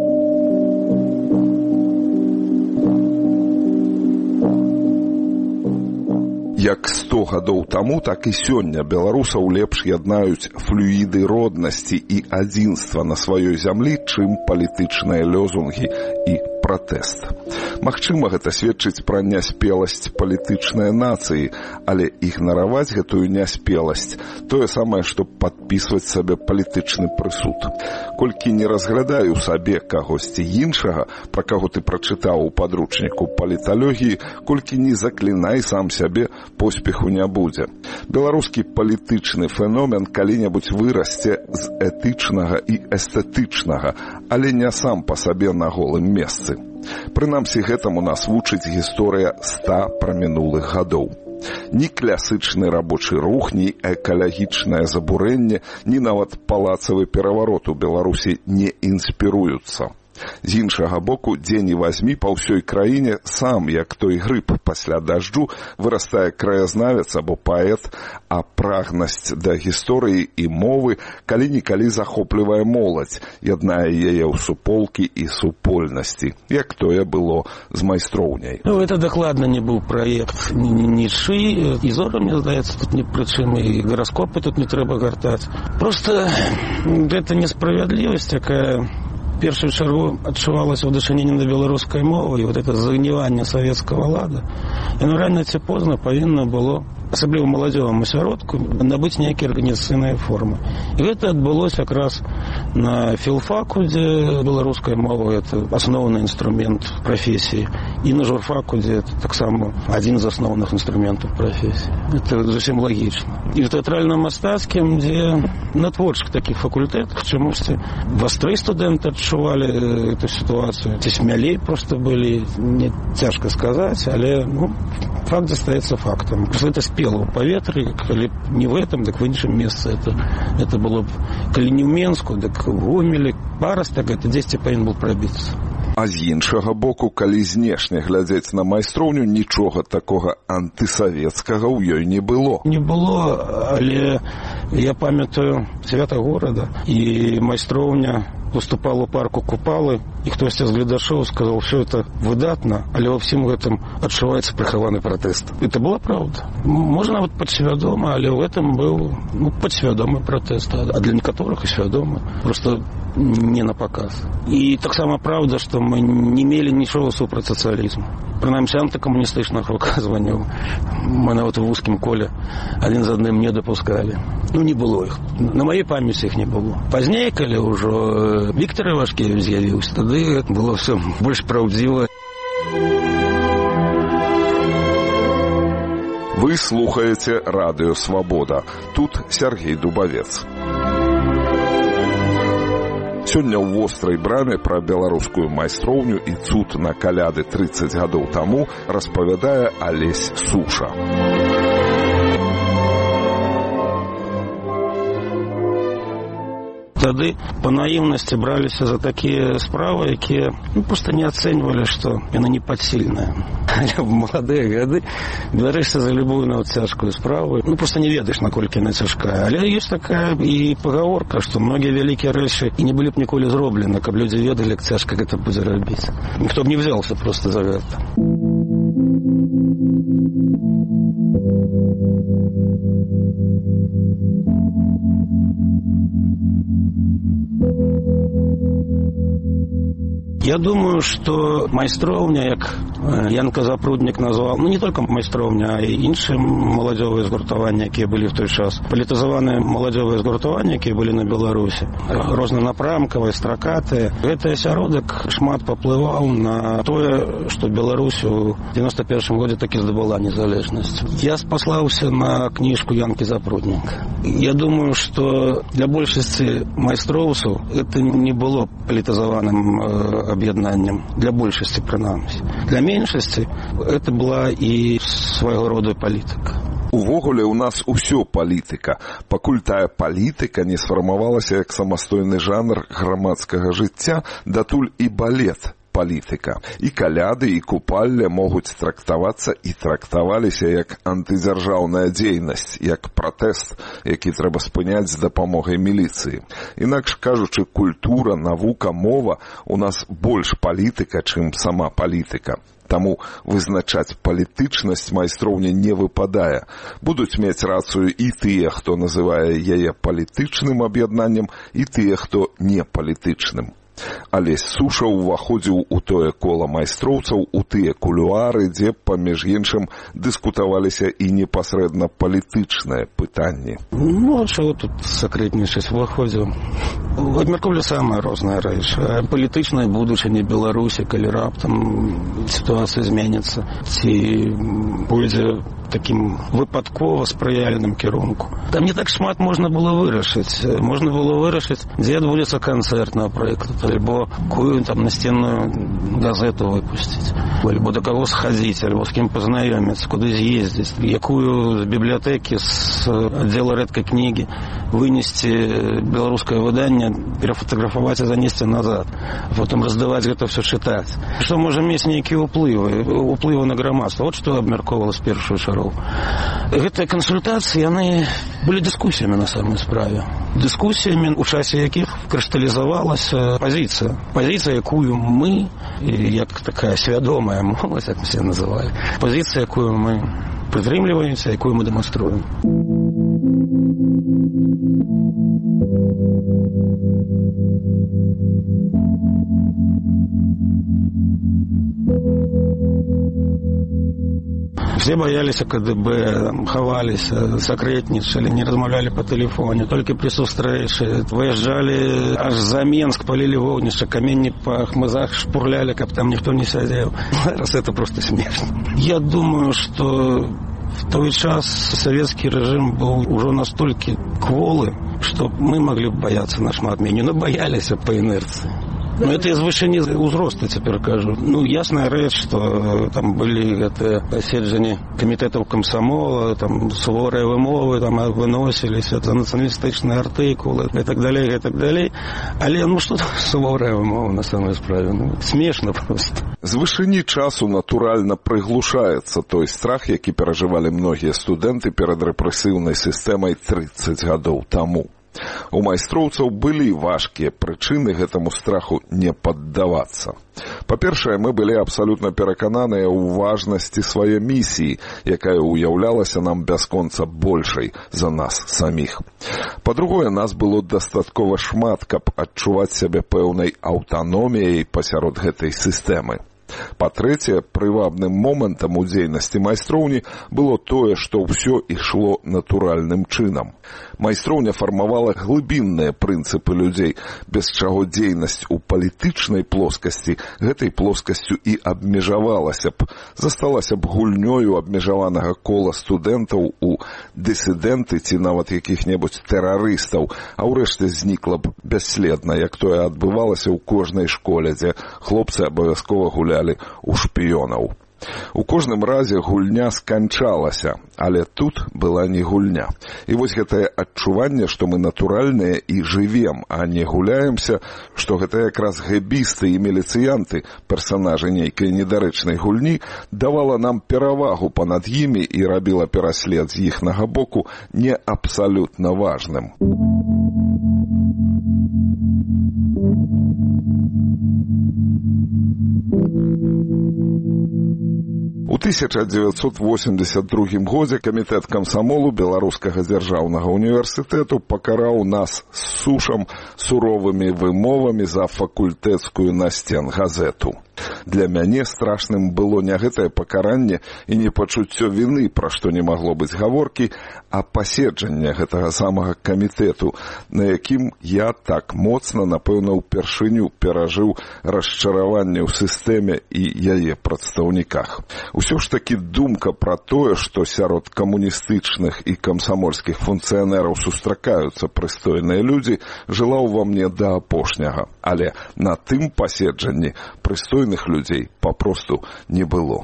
E: Як сто гадоў таму, так і сёння беларусаў лепш яднаюць флюіды роднасці і адзінства на сваёй зямлі, чым палітычныя лёзунгі і пратэст. Магчыма, гэта сведчыць пра няспеласць палітычнай нацыі, але ігнараваць гэтую няспеласць тое самае, што падпісваць сабе палітычны прысуд. Колькі не разглядаю сабе кагосьці іншага, пра каго ты прачытаў у падручніку паліталогіі, колькі не заклінай сам сябе, поспеху не будзе. Беларускі палітычны феномен калі-небудзь вырасце з этычнага і эстэтычнага, але не сам па сабе на голым месцы. Прынамсі, гэтаму нас вучыць гісторыя ста прамінулых гадоў. Ні класычны рабочы рух, ні экалагічнае забурэнне, ні нават палацавы пераварот у Беларусі не інспіруюцца. З іншага боку, дзень і вазьмі па ўсёй краіне сам, як той грыб пасля дажджу, вырастае краязнавец або паэт, а прагнасць да гісторыі і мовы калі-нікалі захоплівае моладзь, яднае яе ў суполкі і супольнасці, як тое было з майстроўняй.
G: Ну, это дакладна не быў праект нічый, і Зора, мне здаецца, тут не прычым, і гараскопы тут не трэба гартаць. Просто гэта несправядлівасць, якая в першую чаргу адчувалася ў дачыненні да беларускай мовы, і вот это загніванне савецкага лада, яно рана ці позна павінна было, асабліва маладзёваму асяродку, набыць нейкія арганізацыйныя формы. І гэта адбылося якраз на філфаку, дзе беларуская мова — это асноўны інструмент прафесіі, і на журфаку, дзе это таксама адзін з асноўных інструментаў прафесіі. Это зусім лагічна. І в тэатральна-мастацкім, дзе на творчых такіх факультэтах чамусьці вастрэй студэнты адчувалі эту сітуацыю, ці смялей проста былі, не цяжка сказаць, але ну, факт застаецца фактам. Просто это спело ў паветры, калі не в этом, так в іншым месцы. Это, это было б, калі не ў Менску, так в Гомелі, Парастак, это дзесьці павінен быў прабіцца.
E: А з іншага боку, калі знешне глядзець на майстроўню, нічога такога антысавецкага ў ёй не было.
G: Не было, але Я памятаю свята горада, і майстроўня выступала ў парку Купалы, і хтосьці з гледачоў сказаў, що это выдатна, але ва ўсім гэтым адчуваецца прыхаваны пратэст. Это была правда. Можа, нават падсвядома, але ў гэтым быў ну, падсвядомы пратэст, а для некаторых і свядомы. Просто не на показ. І таксама правда, што мы не мелі нічога супраць сацыялізму. Прынамсі антыкамуністычных выказванняў мы нават у вузкім коле адзін з адным не дапускалі. Ну, не было іх. На маёй памяці іх не было. Пазней, калі ўжо Віктор Івашкевіч з'явіўся, тады было все больш праўдзіва.
E: Вы слухаеце Радыё Свабода. Тут Сергей Дубавец. Сёння ў вострай браме пра беларускую майстроўню і цуд на каляды трыццаць гадоў таму распавядае Алесь Суша.
G: Тады па наіўнасці браліся за такія справы, якія ну, проста не ацэньвалі, што яны не падсільныя. Але ў маладыя гады бярэшся за любую нават цяжкую справу. Ну, проста не ведаеш, наколькі яна цяжкая. Але ёсць такая і пагаворка, што многія вялікія рэчы і не былі б ніколі зроблены, каб людзі ведалі, як цяжка гэта будзе рабіць. Ніхто б не взялся проста за гэта. Я думаю, что майстроўня, як Янка Запруднік назвал, ну не только майстроўня, а і іншыя маладзёвыя згуртаванні, якія былі в той час. Палітызаваныя маладзёвыя згуртаванні, якія былі на Беларусі, рознанапрамкавыя, стракатыя. Гэты асяродак шмат паплываў на тое, што Беларусь у девяносто первом годзе такі здабыла незалежнасць. Я спаслаўся на кніжку Янкі Запрудніка. Я думаю, что для большасці майстроўцаў это не было палітызаваным об'яднаннем, для большасці прынамсі. Для меншасці это была і свайго роду палітыка.
E: Увогуле у нас усё палітыка, пакуль тая палітыка не сфармавалася як самастойны жанр грамадскага жыцця, датуль і балет палітыка. І каляды, і купалле могуць трактавацца і трактаваліся як антыдзяржаўная дзейнасць, як пратэст, які трэба спыняць з дапамогай міліцыі. Інакш кажучы, культура, навука, мова у нас больш палітыка, чым сама палітыка. Таму вызначаць палітычнасць майстроўня не выпадае. Будуць мець рацыю і тыя, хто называе яе палітычным аб'яднаннем, і тыя, хто не палітычным. Алесь Суша ўваходзіў у тое кола майстроўцаў, у тыя кулуары, дзе, паміж іншым, дыскутаваліся і непасрэдна палітычныя пытанні.
G: Ну, а чаго тут сакрэтнічаць? Выходзіў. Абмяркоўвалі самыя розныя рэчы. Палітычнай будучыні Беларусі, калі раптам сітуацыя зменіцца, ці пойдзе таким выпадкова спрыяльным кірунку. Там не так шмат можна было вырашыць. Можна было вырашыць, дзе адбудзецца канцэрт, напрыклад, альбо какую там настенную газету выпусціць, альбо да каго схадзіць, альбо з кім пазнаёміцца, куды з'ездзіць, якую з бібліятэкі, з аддзела рэдкай кнігі вынесці беларускае выданне, перафотаграфаваць і занесці назад, а потым раздаваць гэта все чытаць. Што можа мець нейкія ўплывы, ўплывы на грамадства. Вот што абмяркоўвалася першую чаргу. Гэтыя кансультацыі, яны былі дыскусіямі на самой справе. Дыскусіямі, у часе якіх крышталізавалася пазіцыя. Пазіцыя, якую мы, як такая свядомая моладзь, як мы все называлі, пазіцыя, якую мы прытрымліваемся, якую мы дэманструем. Все боялись КДБ, ховались, секретничали, не размовляли по телефону, только при сустрэчы. Выезжали аж за Менск, полили вогнище, каменьи по хмызах шпурляли, как там никто не сидел. Раз это просто смешно. Я думаю, что в тот час советский режим был уже настолько кволы, что мы могли бы бояться нашмат менее, но боялись по инерции. Ну, это из вышыні ўзросту цяпер кажу. Ну, ясная рэч, што там былі гэтыя паседжанні камітэтаў камсамола, там суворыя вымовы, там выносіліся, это нацыяналістычныя артыкулы і так далей, і так далей. Але, ну, што там суворая вымова на самой справе? Ну, смешна просто.
E: З вышыні часу натуральна прыглушаецца той страх, які перажывалі многія студэнты перад рэпрэсіўнай сістэмай трыццаць гадоў таму. У майстроўцаў былі важкія прычыны гэтаму страху не паддавацца. Па-першае, мы былі абсалютна перакананыя ў важнасці сваёй місіі, якая ўяўлялася нам бясконца большай за нас саміх. Па-другое, нас было дастаткова шмат, каб адчуваць сябе пэўнай аўтаноміяй пасярод гэтай сістэмы. Па-трэцяе, прывабным момантам у дзейнасці майстроўні было тое, што ўсё ішло натуральным чынам. Майстроўня фармавала глыбінныя прынцыпы людзей, без чаго дзейнасць у палітычнай плоскасці гэтай плоскасцю і абмежавалася б, засталася б гульнёю абмежаванага кола студэнтаў у дысідэнты ці нават якіх-небудзь тэрарыстаў, а ўрэшце знікла б бясследна, як тое адбывалася ў кожнай школе, дзе хлопцы абавязкова гулялі у шпіёнаў. У кожным разе гульня сканчалася, але тут была не гульня. І вось гэтае адчуванне, што мы натуральныя і жывем, а не гуляемся, што гэта якраз гэбісты і міліцыянты, персанажы нейкай недарэчнай гульні, давала нам перавагу панад імі і рабіла пераслед з іхнага боку не абсалютна важным. У тысяча дзевяцьсот восемьдесят другім годзе камітэт камсамолу Беларускага дзяржаўнага універсітэту пакараў нас з сушам суровымі вымовамі за факультэцкую насцен газету. Для мяне страшным было не гэтае пакаранне і не пачуццё віны, пра што не магло быць гаворкі, а паседжанне гэтага самага камітэту, на якім я так моцна, напэўна, упершыню перажыў расчараванне ў сістэме і яе прадстаўніках. Усё ж такі думка пра тое, што сярод камуністычных і камсамольскіх функцыянераў сустракаюцца прыстойныя людзі, жыла ўва мне да апошняга. Але на тым паседжанні прыстойных людзей папросту не было.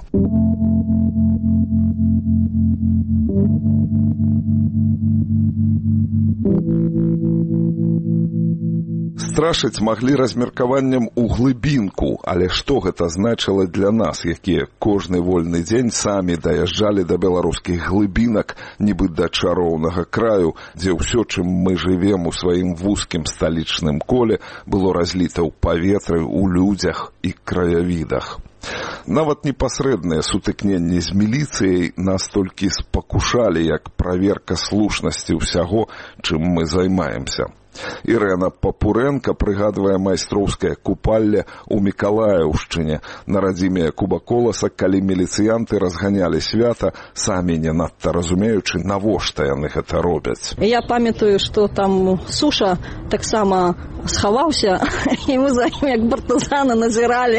E: Страшыць маглі размеркаваннем у глыбінку, але што гэта значыла для нас, якія кожны вольны дзень самі даязджалі да беларускіх глыбінак, нібы да чароўнага краю, дзе ўсё, чым мы жывем у сваім вузкім сталічным коле, было разліта ў паветры, у людзях і краявідах. Нават непасрэдныя сутыкненні з міліцыяй нас толькі спакушалі як праверка слушнасці ўсяго, чым мы займаемся. Ірэна Папурэнка прыгадвае майстроўскае купалле ў Мікалаеўшчыне на радзіме Куба Коласа, калі міліцыянты разганялі свята, самі не надта разумеючы, навошта яны гэта робяць.
H: Я памятаю, што там суша таксама схаваўся, і мы за ім як партызаны назіралі,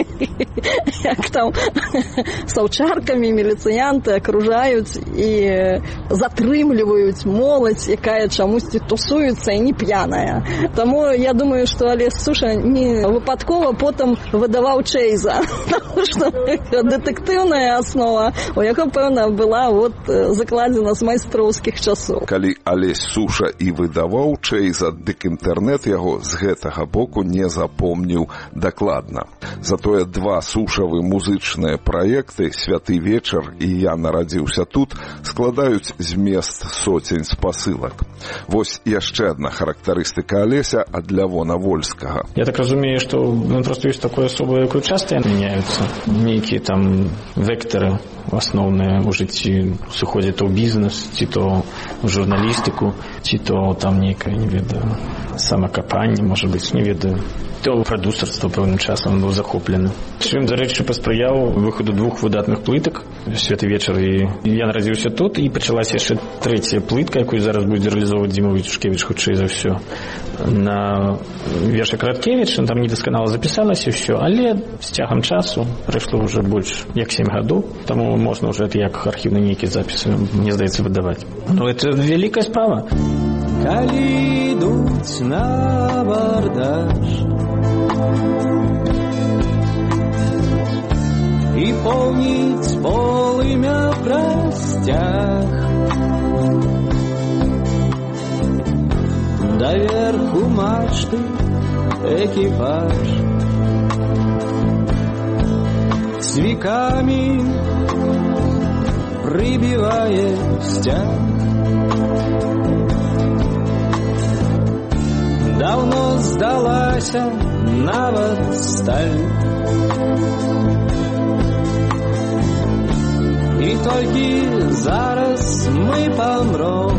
H: як там з аўчаркамі міліцыянты акружаюць і затрымліваюць моладзь, якая чамусьці тусуецца і не п'яная. Таму я думаю, што Алесь Суша не выпадкова потым выдаваў Чэйза, тому што дэтэктыўная аснова у яго, пэўна, была вот закладзена з майстроўскіх часоў.
E: Калі Алесь Суша і выдаваў Чэйза, дык інтэрнэт яго з гэтага боку не запомніў дакладна. Затое два сушавы музычныя праекты «Святы вечар» і «Я нарадзіўся тут» складаюць змест соцень спасылак. Вось яшчэ адна характарыстыка Алеся ад Лявона Вольскага.
F: Я так разумею, што он просто ёсць такое асоба, якое часта мяняюцца. Нейкія там вектары асноўныя ў жыцці сыходзяць то ў бізнес, ці то ў журналістыку, ці то там нейкае, не ведаю, самакапанне, можа быць, не ведаю. То прадюсарства пэўным часам быў захоплены. Чым, дарэчы, паспрыяў выхаду двух выдатных плытак «Святы вечар» і «Я нарадзіўся тут», і пачалася яшчэ трэцяя плытка, якую зараз будзе рэалізоўваць Дзіма Вітушкевіч, хутчэй за ўсё, на вершы Караткевіча. Там недасканала запісалася ўсё, але з цягам часу прайшло ўжо больш як сем гадоў, таму можна ўжо это як архіўны нейкі запісы, мне здаецца, выдаваць. Ну, это вялікая справа.
I: Калі ідуць на абардаж і поўніць полымя прасцяг, даверху мачты экіпаж с веками прибивая стяг. Давно сдалась навод сталь, и только зараз мы помрем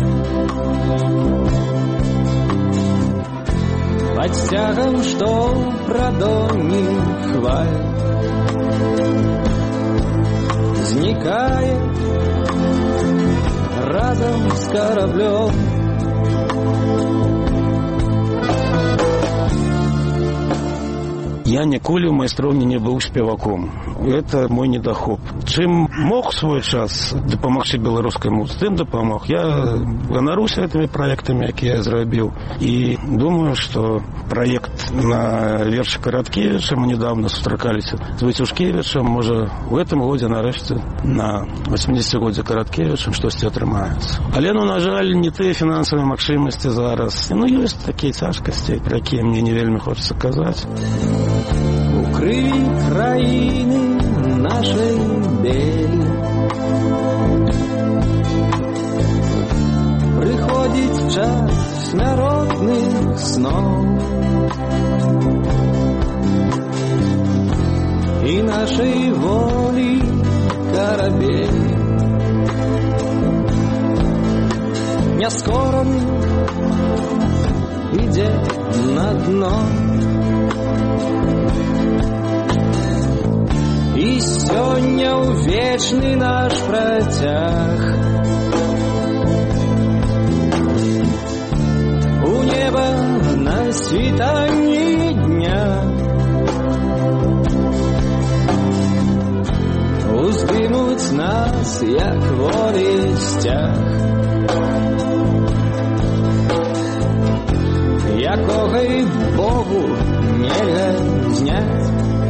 I: под стягом, что продони хваль. Зникает разом с кораблем.
G: Я ніколі ў майстроўні не быў спеваком. Это мой недахоп. Чым мог свой час дапамагчы беларускай мове, тым дапамог. Я ганаруся гэтымі праектамі, якія я зрабіў. І думаю, што праект на вершы Караткевіча, мы недавно сустракаліся з Войцюшкевічам, можа, у гэтым годзе нарэшце на восьмідзесятгоддзе Караткевічам штосьці атрымаецца. Але, ну, на жаль, не тыя фінансавыя магчымасці зараз. Ну, ёсць такія цяжкасці, пра якія мне не вельмі хочацца казаць.
I: У крыві краіны нашай белі прыходзіць час смяротных сноў, і нашай волі карабель няскораны ідзе на дно. І сёння ў вечны наш працяг у неба на світанні дня уздымуць нас, як волі сцяг, якога і Богу нельга зняць.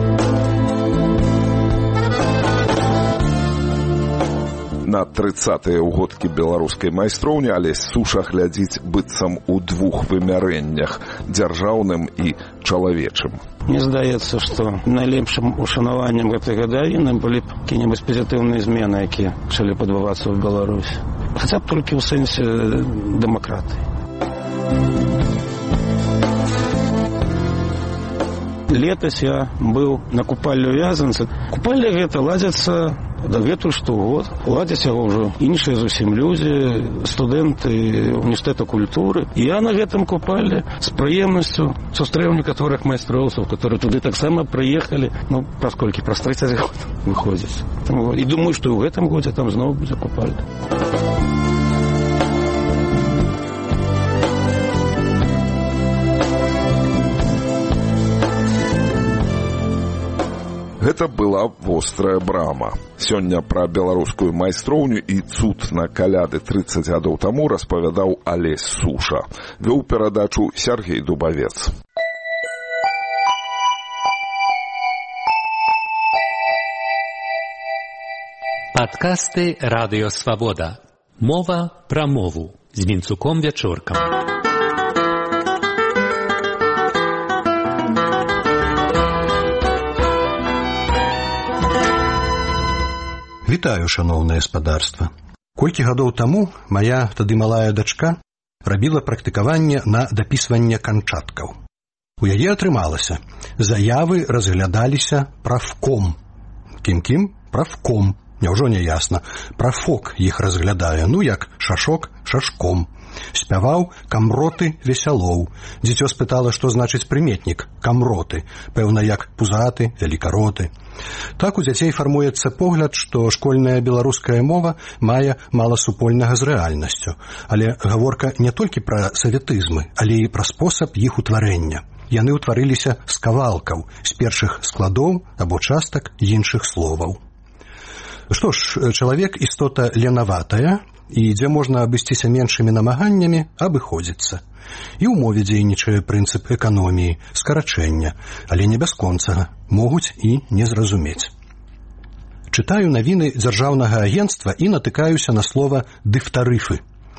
E: На трыццатыя ўгодкі беларускай майстроўні Алесь Суша глядзіць быццам у двух вымярэннях – дзяржаўным і чалавечым.
G: Мне здаецца, што найлепшым ушанаваннем гэтай гадавіны былі б якія-небудзь пазітыўныя змены, якія пачалі падбывацца ў Беларусі. Хаця б толькі ў сэнсе дэмакратыі. Летась я быў на купалле ў Вязанцы. Купалле гэта ладзяцца дагэтуль штогод. Ладзяць яго ўжо іншыя зусім людзі, студэнты універсітэта культуры. І я на гэтым купалле з прыемнасцю сустрэў некаторых майстроўцаў, которые туды таксама прыехалі, ну, праз колькі, праз трыццаць год выходзяць. І думаю, што і ў гэтым годзе там зноў будзе купалле.
E: Гэта была вострая брама. Сёння пра беларускую майстроўню і цуд на каляды трыццаць гадоў таму распавядаў Алесь Суша. Вёў перадачу Сергей Дубавец.
J: Падкасты Радыё Свабода. Мова пра мову з Вінцуком Вячоркам.
K: Вітаю, шаноўнае спадарства. Колькі гадоў таму мая тады малая дачка рабіла практыкаванне на дапісванне канчаткаў. У яе атрымалася. Заявы разглядаліся правком. Кім-кім? Правком. Няўжо не ясна. Правфок іх разглядае, ну як шашок шашком. Спяваў камроты весялоў. Дзіцё спытала, што значыць прыметнік камроты, пэўна як пузаты, велікароты. Так у дзяцей фармуецца погляд, што школьная беларуская мова мае мала супольнага з рэальнасцю. Але гаворка не толькі пра саветызмы, але і пра спосаб іх утварэння. Яны ўтварыліся з кавалкаў, з першых складоў або частак іншых словаў. Што ж, чалавек істота ленаватая, і дзе можна абысціся меншымі намаганнямі, абыходзіцца. І ў мове дзейнічае прынцып эканоміі, скарачэння, але не бясконцага, могуць і не зразумець. Чытаю навіны дзяржаўнага агенцтва і натыкаюся на слова «дыфтарыфы».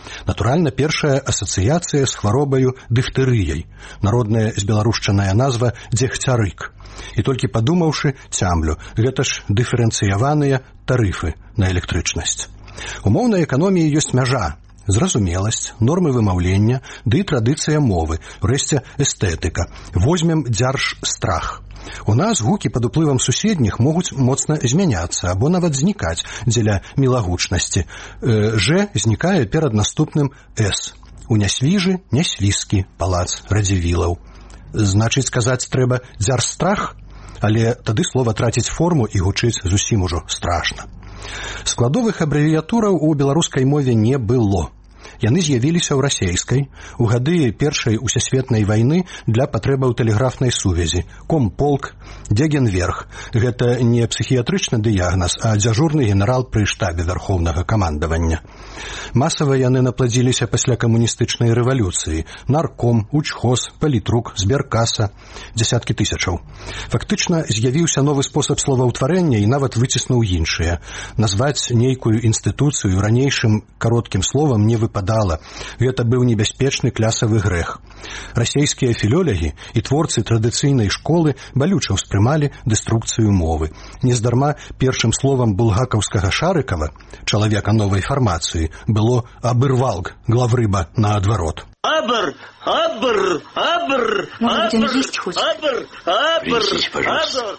K: Натуральна, першая асацыяцыя з хваробаю дыфтэрыяй, народная збеларушчаная назва дзегцярык. І толькі падумаўшы, цямлю, гэта ж дыферэнцыяваныя тарыфы на электрычнасць. У моўнай эканоміі ёсць мяжа, зразумеласць, нормы вымаўлення, ды і традыцыя мовы, урэшце эстэтыка. Возьмем дзяржстрах. У нас гукі пад уплывам суседніх могуць моцна змяняцца або нават знікаць дзеля мілагучнасці. Ж знікае перад наступным С. У нясвіжы нясвізкі палац радзівілаў. Значыць, сказаць трэба дзяржстрах, але тады слова траціць форму і гучыць зусім ужо страшна. Складовых абрэвіятураў у беларускай мове не было. Яны з'явіліся ў расейскай у гады першай усесветнай вайны для патрэбаў тэлеграфнай сувязі. Комполк, Дегенверх. Гэта не псіхіятрычны дыягназ, а дзяжурны генерал пры штабе вярхоўнага камандавання. Масава яны напладзіліся пасля камуністычнай рэвалюцыі. Нарком, учхоз, палітрук, зберкаса. Дзясяткі тысячаў. Фактычна з'явіўся новы спосаб словаўтварэння і нават выціснуў іншыя. Назваць нейкую інстытуцыю ранейшым кароткім словам не выпадала. Гэта быў небяспечны клясавы грэх. Расейскія філолягі і творцы традыцыйнай школы балюча ўспрымалі дэструкцыю мовы. Нездарма першым словам булгакаўскага Шарыкава, чалавека новай фармацыі, было «абырвалк», главрыба наадварот.
L: Абр, абр, абр, абр, абр, абр, абр,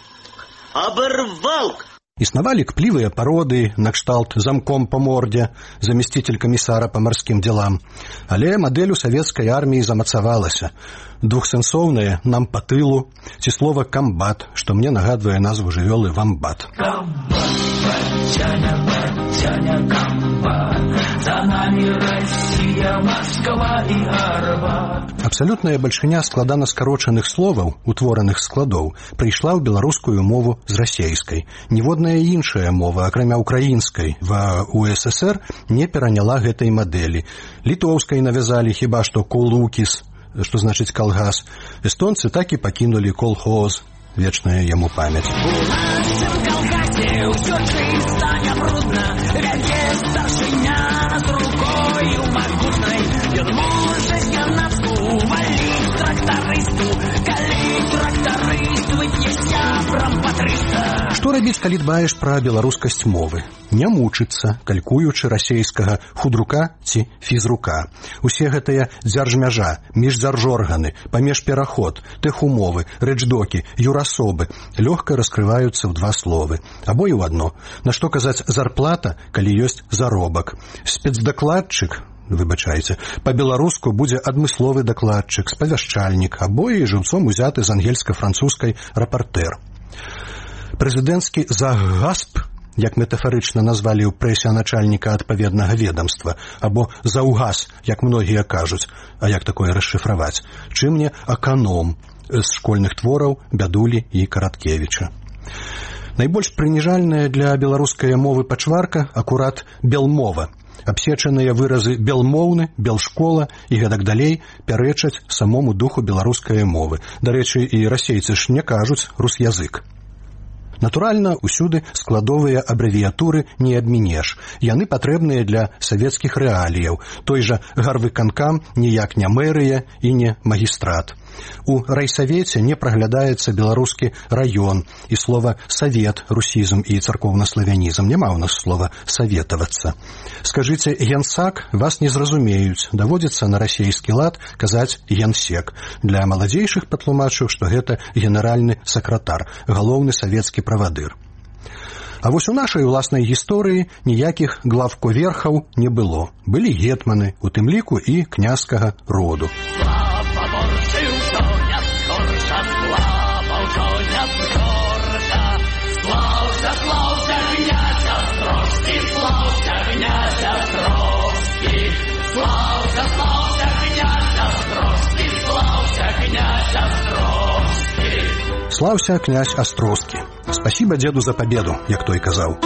L: абырвалк.
K: Існавалі кплівыя пароды, накшталт замком па мордзе, заместитель камісара па марскім дзелам. Але мадэль у савецкай арміі замацавалася. Двухсэнсоўнае «нам па тылу» ці слова «камбат», што мне нагадвае назву жывёлы «вамбат». Камбат, батяня, батяня, камбат, за намі Расія, Масква і Арбат. Абсалютная бальшыня складана скарочаных словаў, утвораных складоў, прыйшла ў беларускую мову з расейскай. Ніводная іншая мова, акрамя украінскай, ва у эс эс ер не пераняла гэтай мадэлі. Літоўскай навязалі хіба што колукіс, што значыць калгас. Эстонцы так і пакінулі колхоз, вечная яму памяць. У нашым калгасе ўсё чыста, не брудна, вядзе старшыня з рукою магутнай. Ён можа з'янацку валіць трактарысту, калі трактарыст вып'е сябрам па трыста. Што рабіць, калі дбаеш пра беларускасць мовы? Не мучыцца, калькуючы расейскага худрука ці фізрука. Усе гэтыя дзяржмяжа, міждзяржорганы, памежпераход, тэхумовы, рэчдокі, юрасобы лёгка раскрываюцца ў два словы. Або і ў адно. На што казаць зарплата, калі ёсць заробак? Спецдакладчык, выбачайце, па-беларуску будзе адмысловы дакладчык, спавяшчальнік, або і жыўцом узяты з ангельска-французскай рапартэр. Прэзідэнцкі загасп, як метафарычна назвалі ў прэсе начальніка адпаведнага ведамства, або заўгас, як многія кажуць, а як такое расшыфраваць, чым не аканом з школьных твораў Бядулі і Караткевіча. Найбольш прыніжальная для беларускай мовы пачварка акурат белмова. Абсечаныя выразы белмоўны, белшкола і гэтак далей пярэчаць самому духу беларускай мовы. Дарэчы, і расейцы ж не кажуць русязык. Натуральна, усюды складовыя абрэвіятуры не адмінеш. Яны патрэбныя для савецкіх рэаліяў. Той жа гарвыканкам ніяк не мэрыя і не магістрат. У райсавеце не праглядаецца беларускі раён, і слова «савет», русізм і царкоўна-славянізм. Няма ў нас слова «саветавацца». Скажыце «генсак», вас не зразумеюць. Даводзіцца на расейскі лад казаць «генсек». Для маладзейшых патлумачыў, што гэта генеральны сакратар, галоўны савецкі правадыр. А вось у нашай уласнай гісторыі ніякіх главковерхаў не было. Былі гетманы, у тым ліку і князькага роду. Слаўся князь Астроскі. Спасибо деду за победу, як той казаў.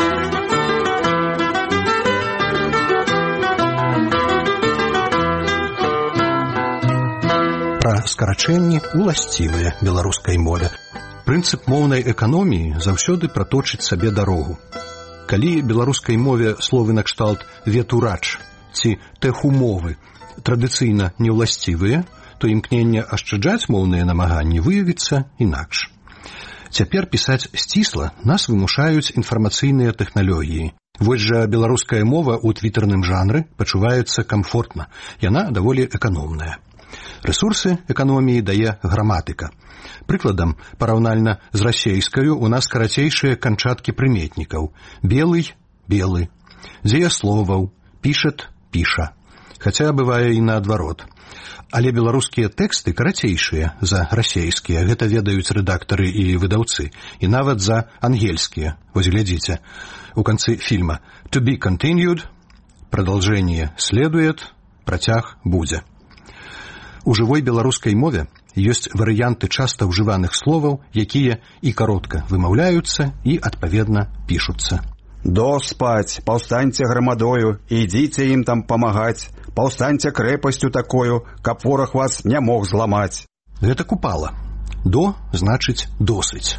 K: Пра скарачэнні уласцівыя беларускай мове. Прынцып моўнай эканоміі заўсёды праточыць сабе дарогу. Калі беларускай мове словы накшталт «ветурач» ці тэхумовы традыцыйна неўласцівыя, то імкненне ашчаджаць моўныя намаганні выявіцца інакш. Цяпер пісаць сцісла нас вымушаюць інфармацыйныя тэхналогіі. Вось жа беларуская мова ў твітарным жанры пачуваецца камфортна, яна даволі эканомная. Рэсурсы эканоміі дае граматыка. Прыкладам, параўнальна з расейскаю у нас карацейшыя канчаткі прыметнікаў. Белый – белы. Дзеясловаў – пішат – піша. Хаця бывае і наадварот. Але беларускія тэксты карацейшыя за расейскія, гэта ведаюць рэдактары і выдаўцы, і нават за ангельскія. Вось глядзіце, у канцы фільма «To be continued», продолжение следует, працяг будзе. У жывой беларускай мове ёсць варыянты часта ўжываных словаў, якія і каротка вымаўляюцца і, адпаведна, пішуцца.
M: «До спаць, паўстаньце грамадою, ідзіце ім там памагаць, паўстаньце крэпасцю такою, каб вораг вас не мог зламаць».
K: Гэта купала. «До» значыць «досыць».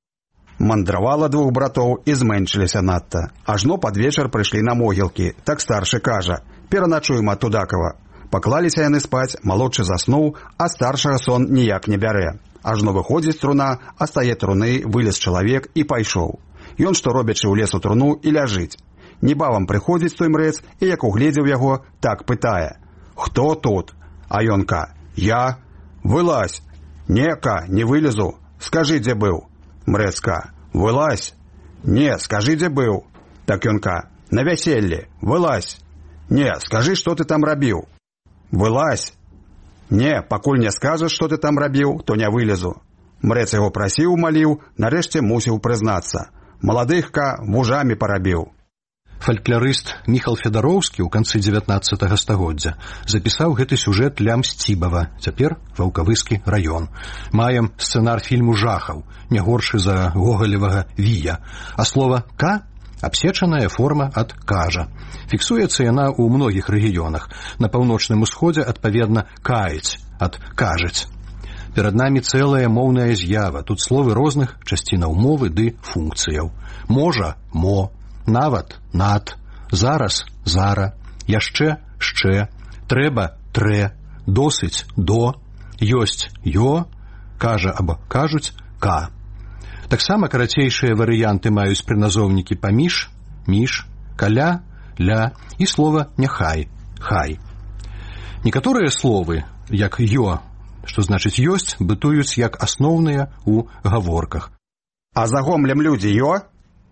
M: Мандравала двух братоў і зменшыліся надта. Ажно пад вечар прыйшлі на могілкі. Так старшы кажа: «Пераначуем ад Тудакава». Паклаліся яны спаць, малодшы заснуў, а старшага сон ніяк не бярэ. Ажно выходзіць труна, а стае труны, вылез чалавек і пайшоў. Ён што робячы ў лесу труну і ляжыць. Небавам прыходзіць той мрэц і як угледзеў яго, так пытае: «Хто тут?» А ён-ка: «Я». «Вылазь». «Не-ка, не вылезу. Скажы, дзе быў». Мрэцка: «Вылазь». «Не, скажы, дзе быў». Так ён-ка: «На вяселлі. Вылазь». «Не, скажы, што ты там рабіў». «Вылазь». «Не, пакуль не скажаш, што ты там рабіў, то не вылезу». Мрэц яго прасіў, маліў, нарэшце мусіў прызнацца: «Маладых-ка вужамі парабіў».
K: Фальклорыст Міхал Федароўскі ў канцы дзевятнаццатага стагоддзя запісаў гэты сюжэт для Мсцібава, цяпер Ваўкавыскі раён. Маем сцэнар фільму жахаў, не горшы за гогалевага Вія, а слова «ка» – абсечаная форма ад «кажа». Фіксуецца яна ў многіх рэгіёнах. На паўночным усходзе, адпаведна, «каіць» ад «кажаць». Перад намі цэлая моўная з'ява, тут словы розных часцінаў мовы ды функцыяў. Можа – мо, нават – над, зараз – зара, яшчэ – шчэ, трэба – трэ, досыць – до, ёсць – ё, кажа або кажуць – ка. Таксама карацейшыя варыянты маюць прыназоўнікі паміж, між, каля, ля і слова няхай, хай. Некаторыя словы, як ё, што значыць ёсць, бытуюць як асноўныя ў гаворках.
M: А за гомлем людзі ё?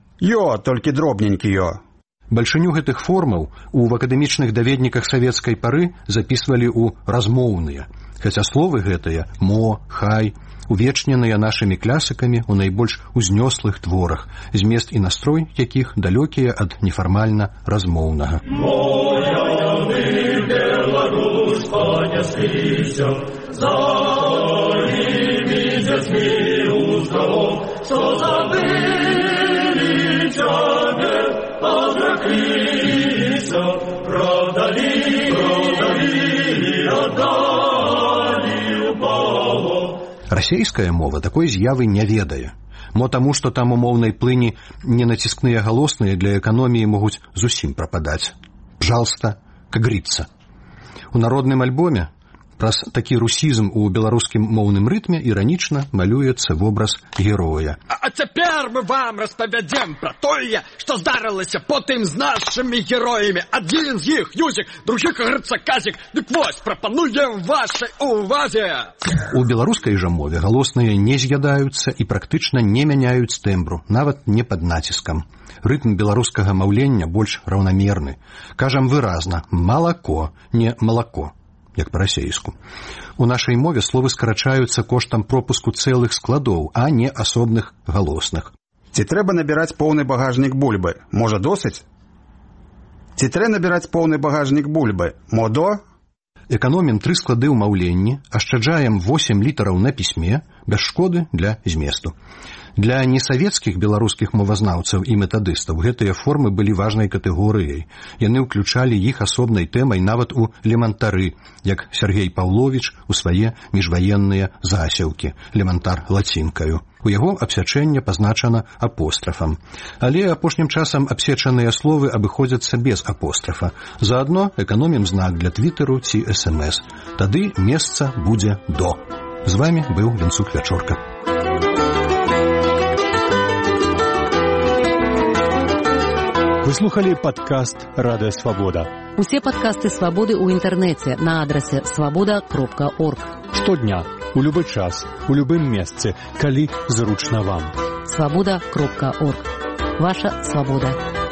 M: Ё, толькі дробненькі ё.
K: Бальшыню гэтых формаў у акадэмічных даведніках савецкай пары запісвалі ў размоўныя, хаця словы гэтыя мо, хай увечненыя нашымі класікамі ў найбольш узнёслых творах, змест і настрой якіх далёкія ад нефармальна размоўнага. Моя ты, Беларусь, панясліся, за імі дзяцьмі уздалом, што забылі цябе, адракліся, продалі, продалі, аддалі ў палон. Расейская мова такой з'явы не ведае. Мо таму, што там у моўнай плыні ненаціскныя галосныя для эканоміі могуць зусім прападаць. Пжалста, как гріцца. У народным альбоме праз такі русізм у беларускім моўным рытме іранічна малюецца вобраз героя.
N: А цяпер мы вам распавядзем пра тое, што здарылася потым з нашымі героямі. Адзін з іх Юзік, другі, кажется, Казік. Дык вось, прапануем вашай увазе.
K: У беларускай жа мове галосныя не з'ядаюцца і практычна не мяняюць тэмбру, нават не пад націскам. Рытм беларускага маўлення больш раўнамерны. Кажам выразна «малако», не «малако», як па-расейску. У нашай мове словы скарачаюцца коштам пропуску цэлых складоў, а не асобных галосных.
M: Ці трэба набіраць поўны багажнік бульбы? Можа, досыць? Ці трэ набіраць поўны багажнік бульбы? Модо?
K: Эканомім тры склады ў маўленні, ашчаджаем восем літараў на пісьме, без шкоды для зместу. Для несавецкіх беларускіх мовазнаўцаў і метадыстаў гэтыя формы былі важнай катэгорыяй. Яны ўключалі іх асобнай тэмай нават у лемантары, як Сергей Паўловіч у свае міжваенныя засеўкі, лемантар лацінкаю. У яго абсячэнне пазначана апострафам. Але апошнім часам абсечаныя словы абыходзяцца без апострафа. Заадно эканомім знак для твіттеру ці эс эм эс. Тады месца будзе до. З вамі быў Венцук Вячорка.
O: Вы слухали падкаст «Радыё Свабода».
P: Усе падкасты «Свабоды» ў інтэрнэце на адрасе свабода кропка орг.
O: Штодня, у любы час, у любым месцы, калі зручна вам.
P: свабода кропка орг. Ваша свабода.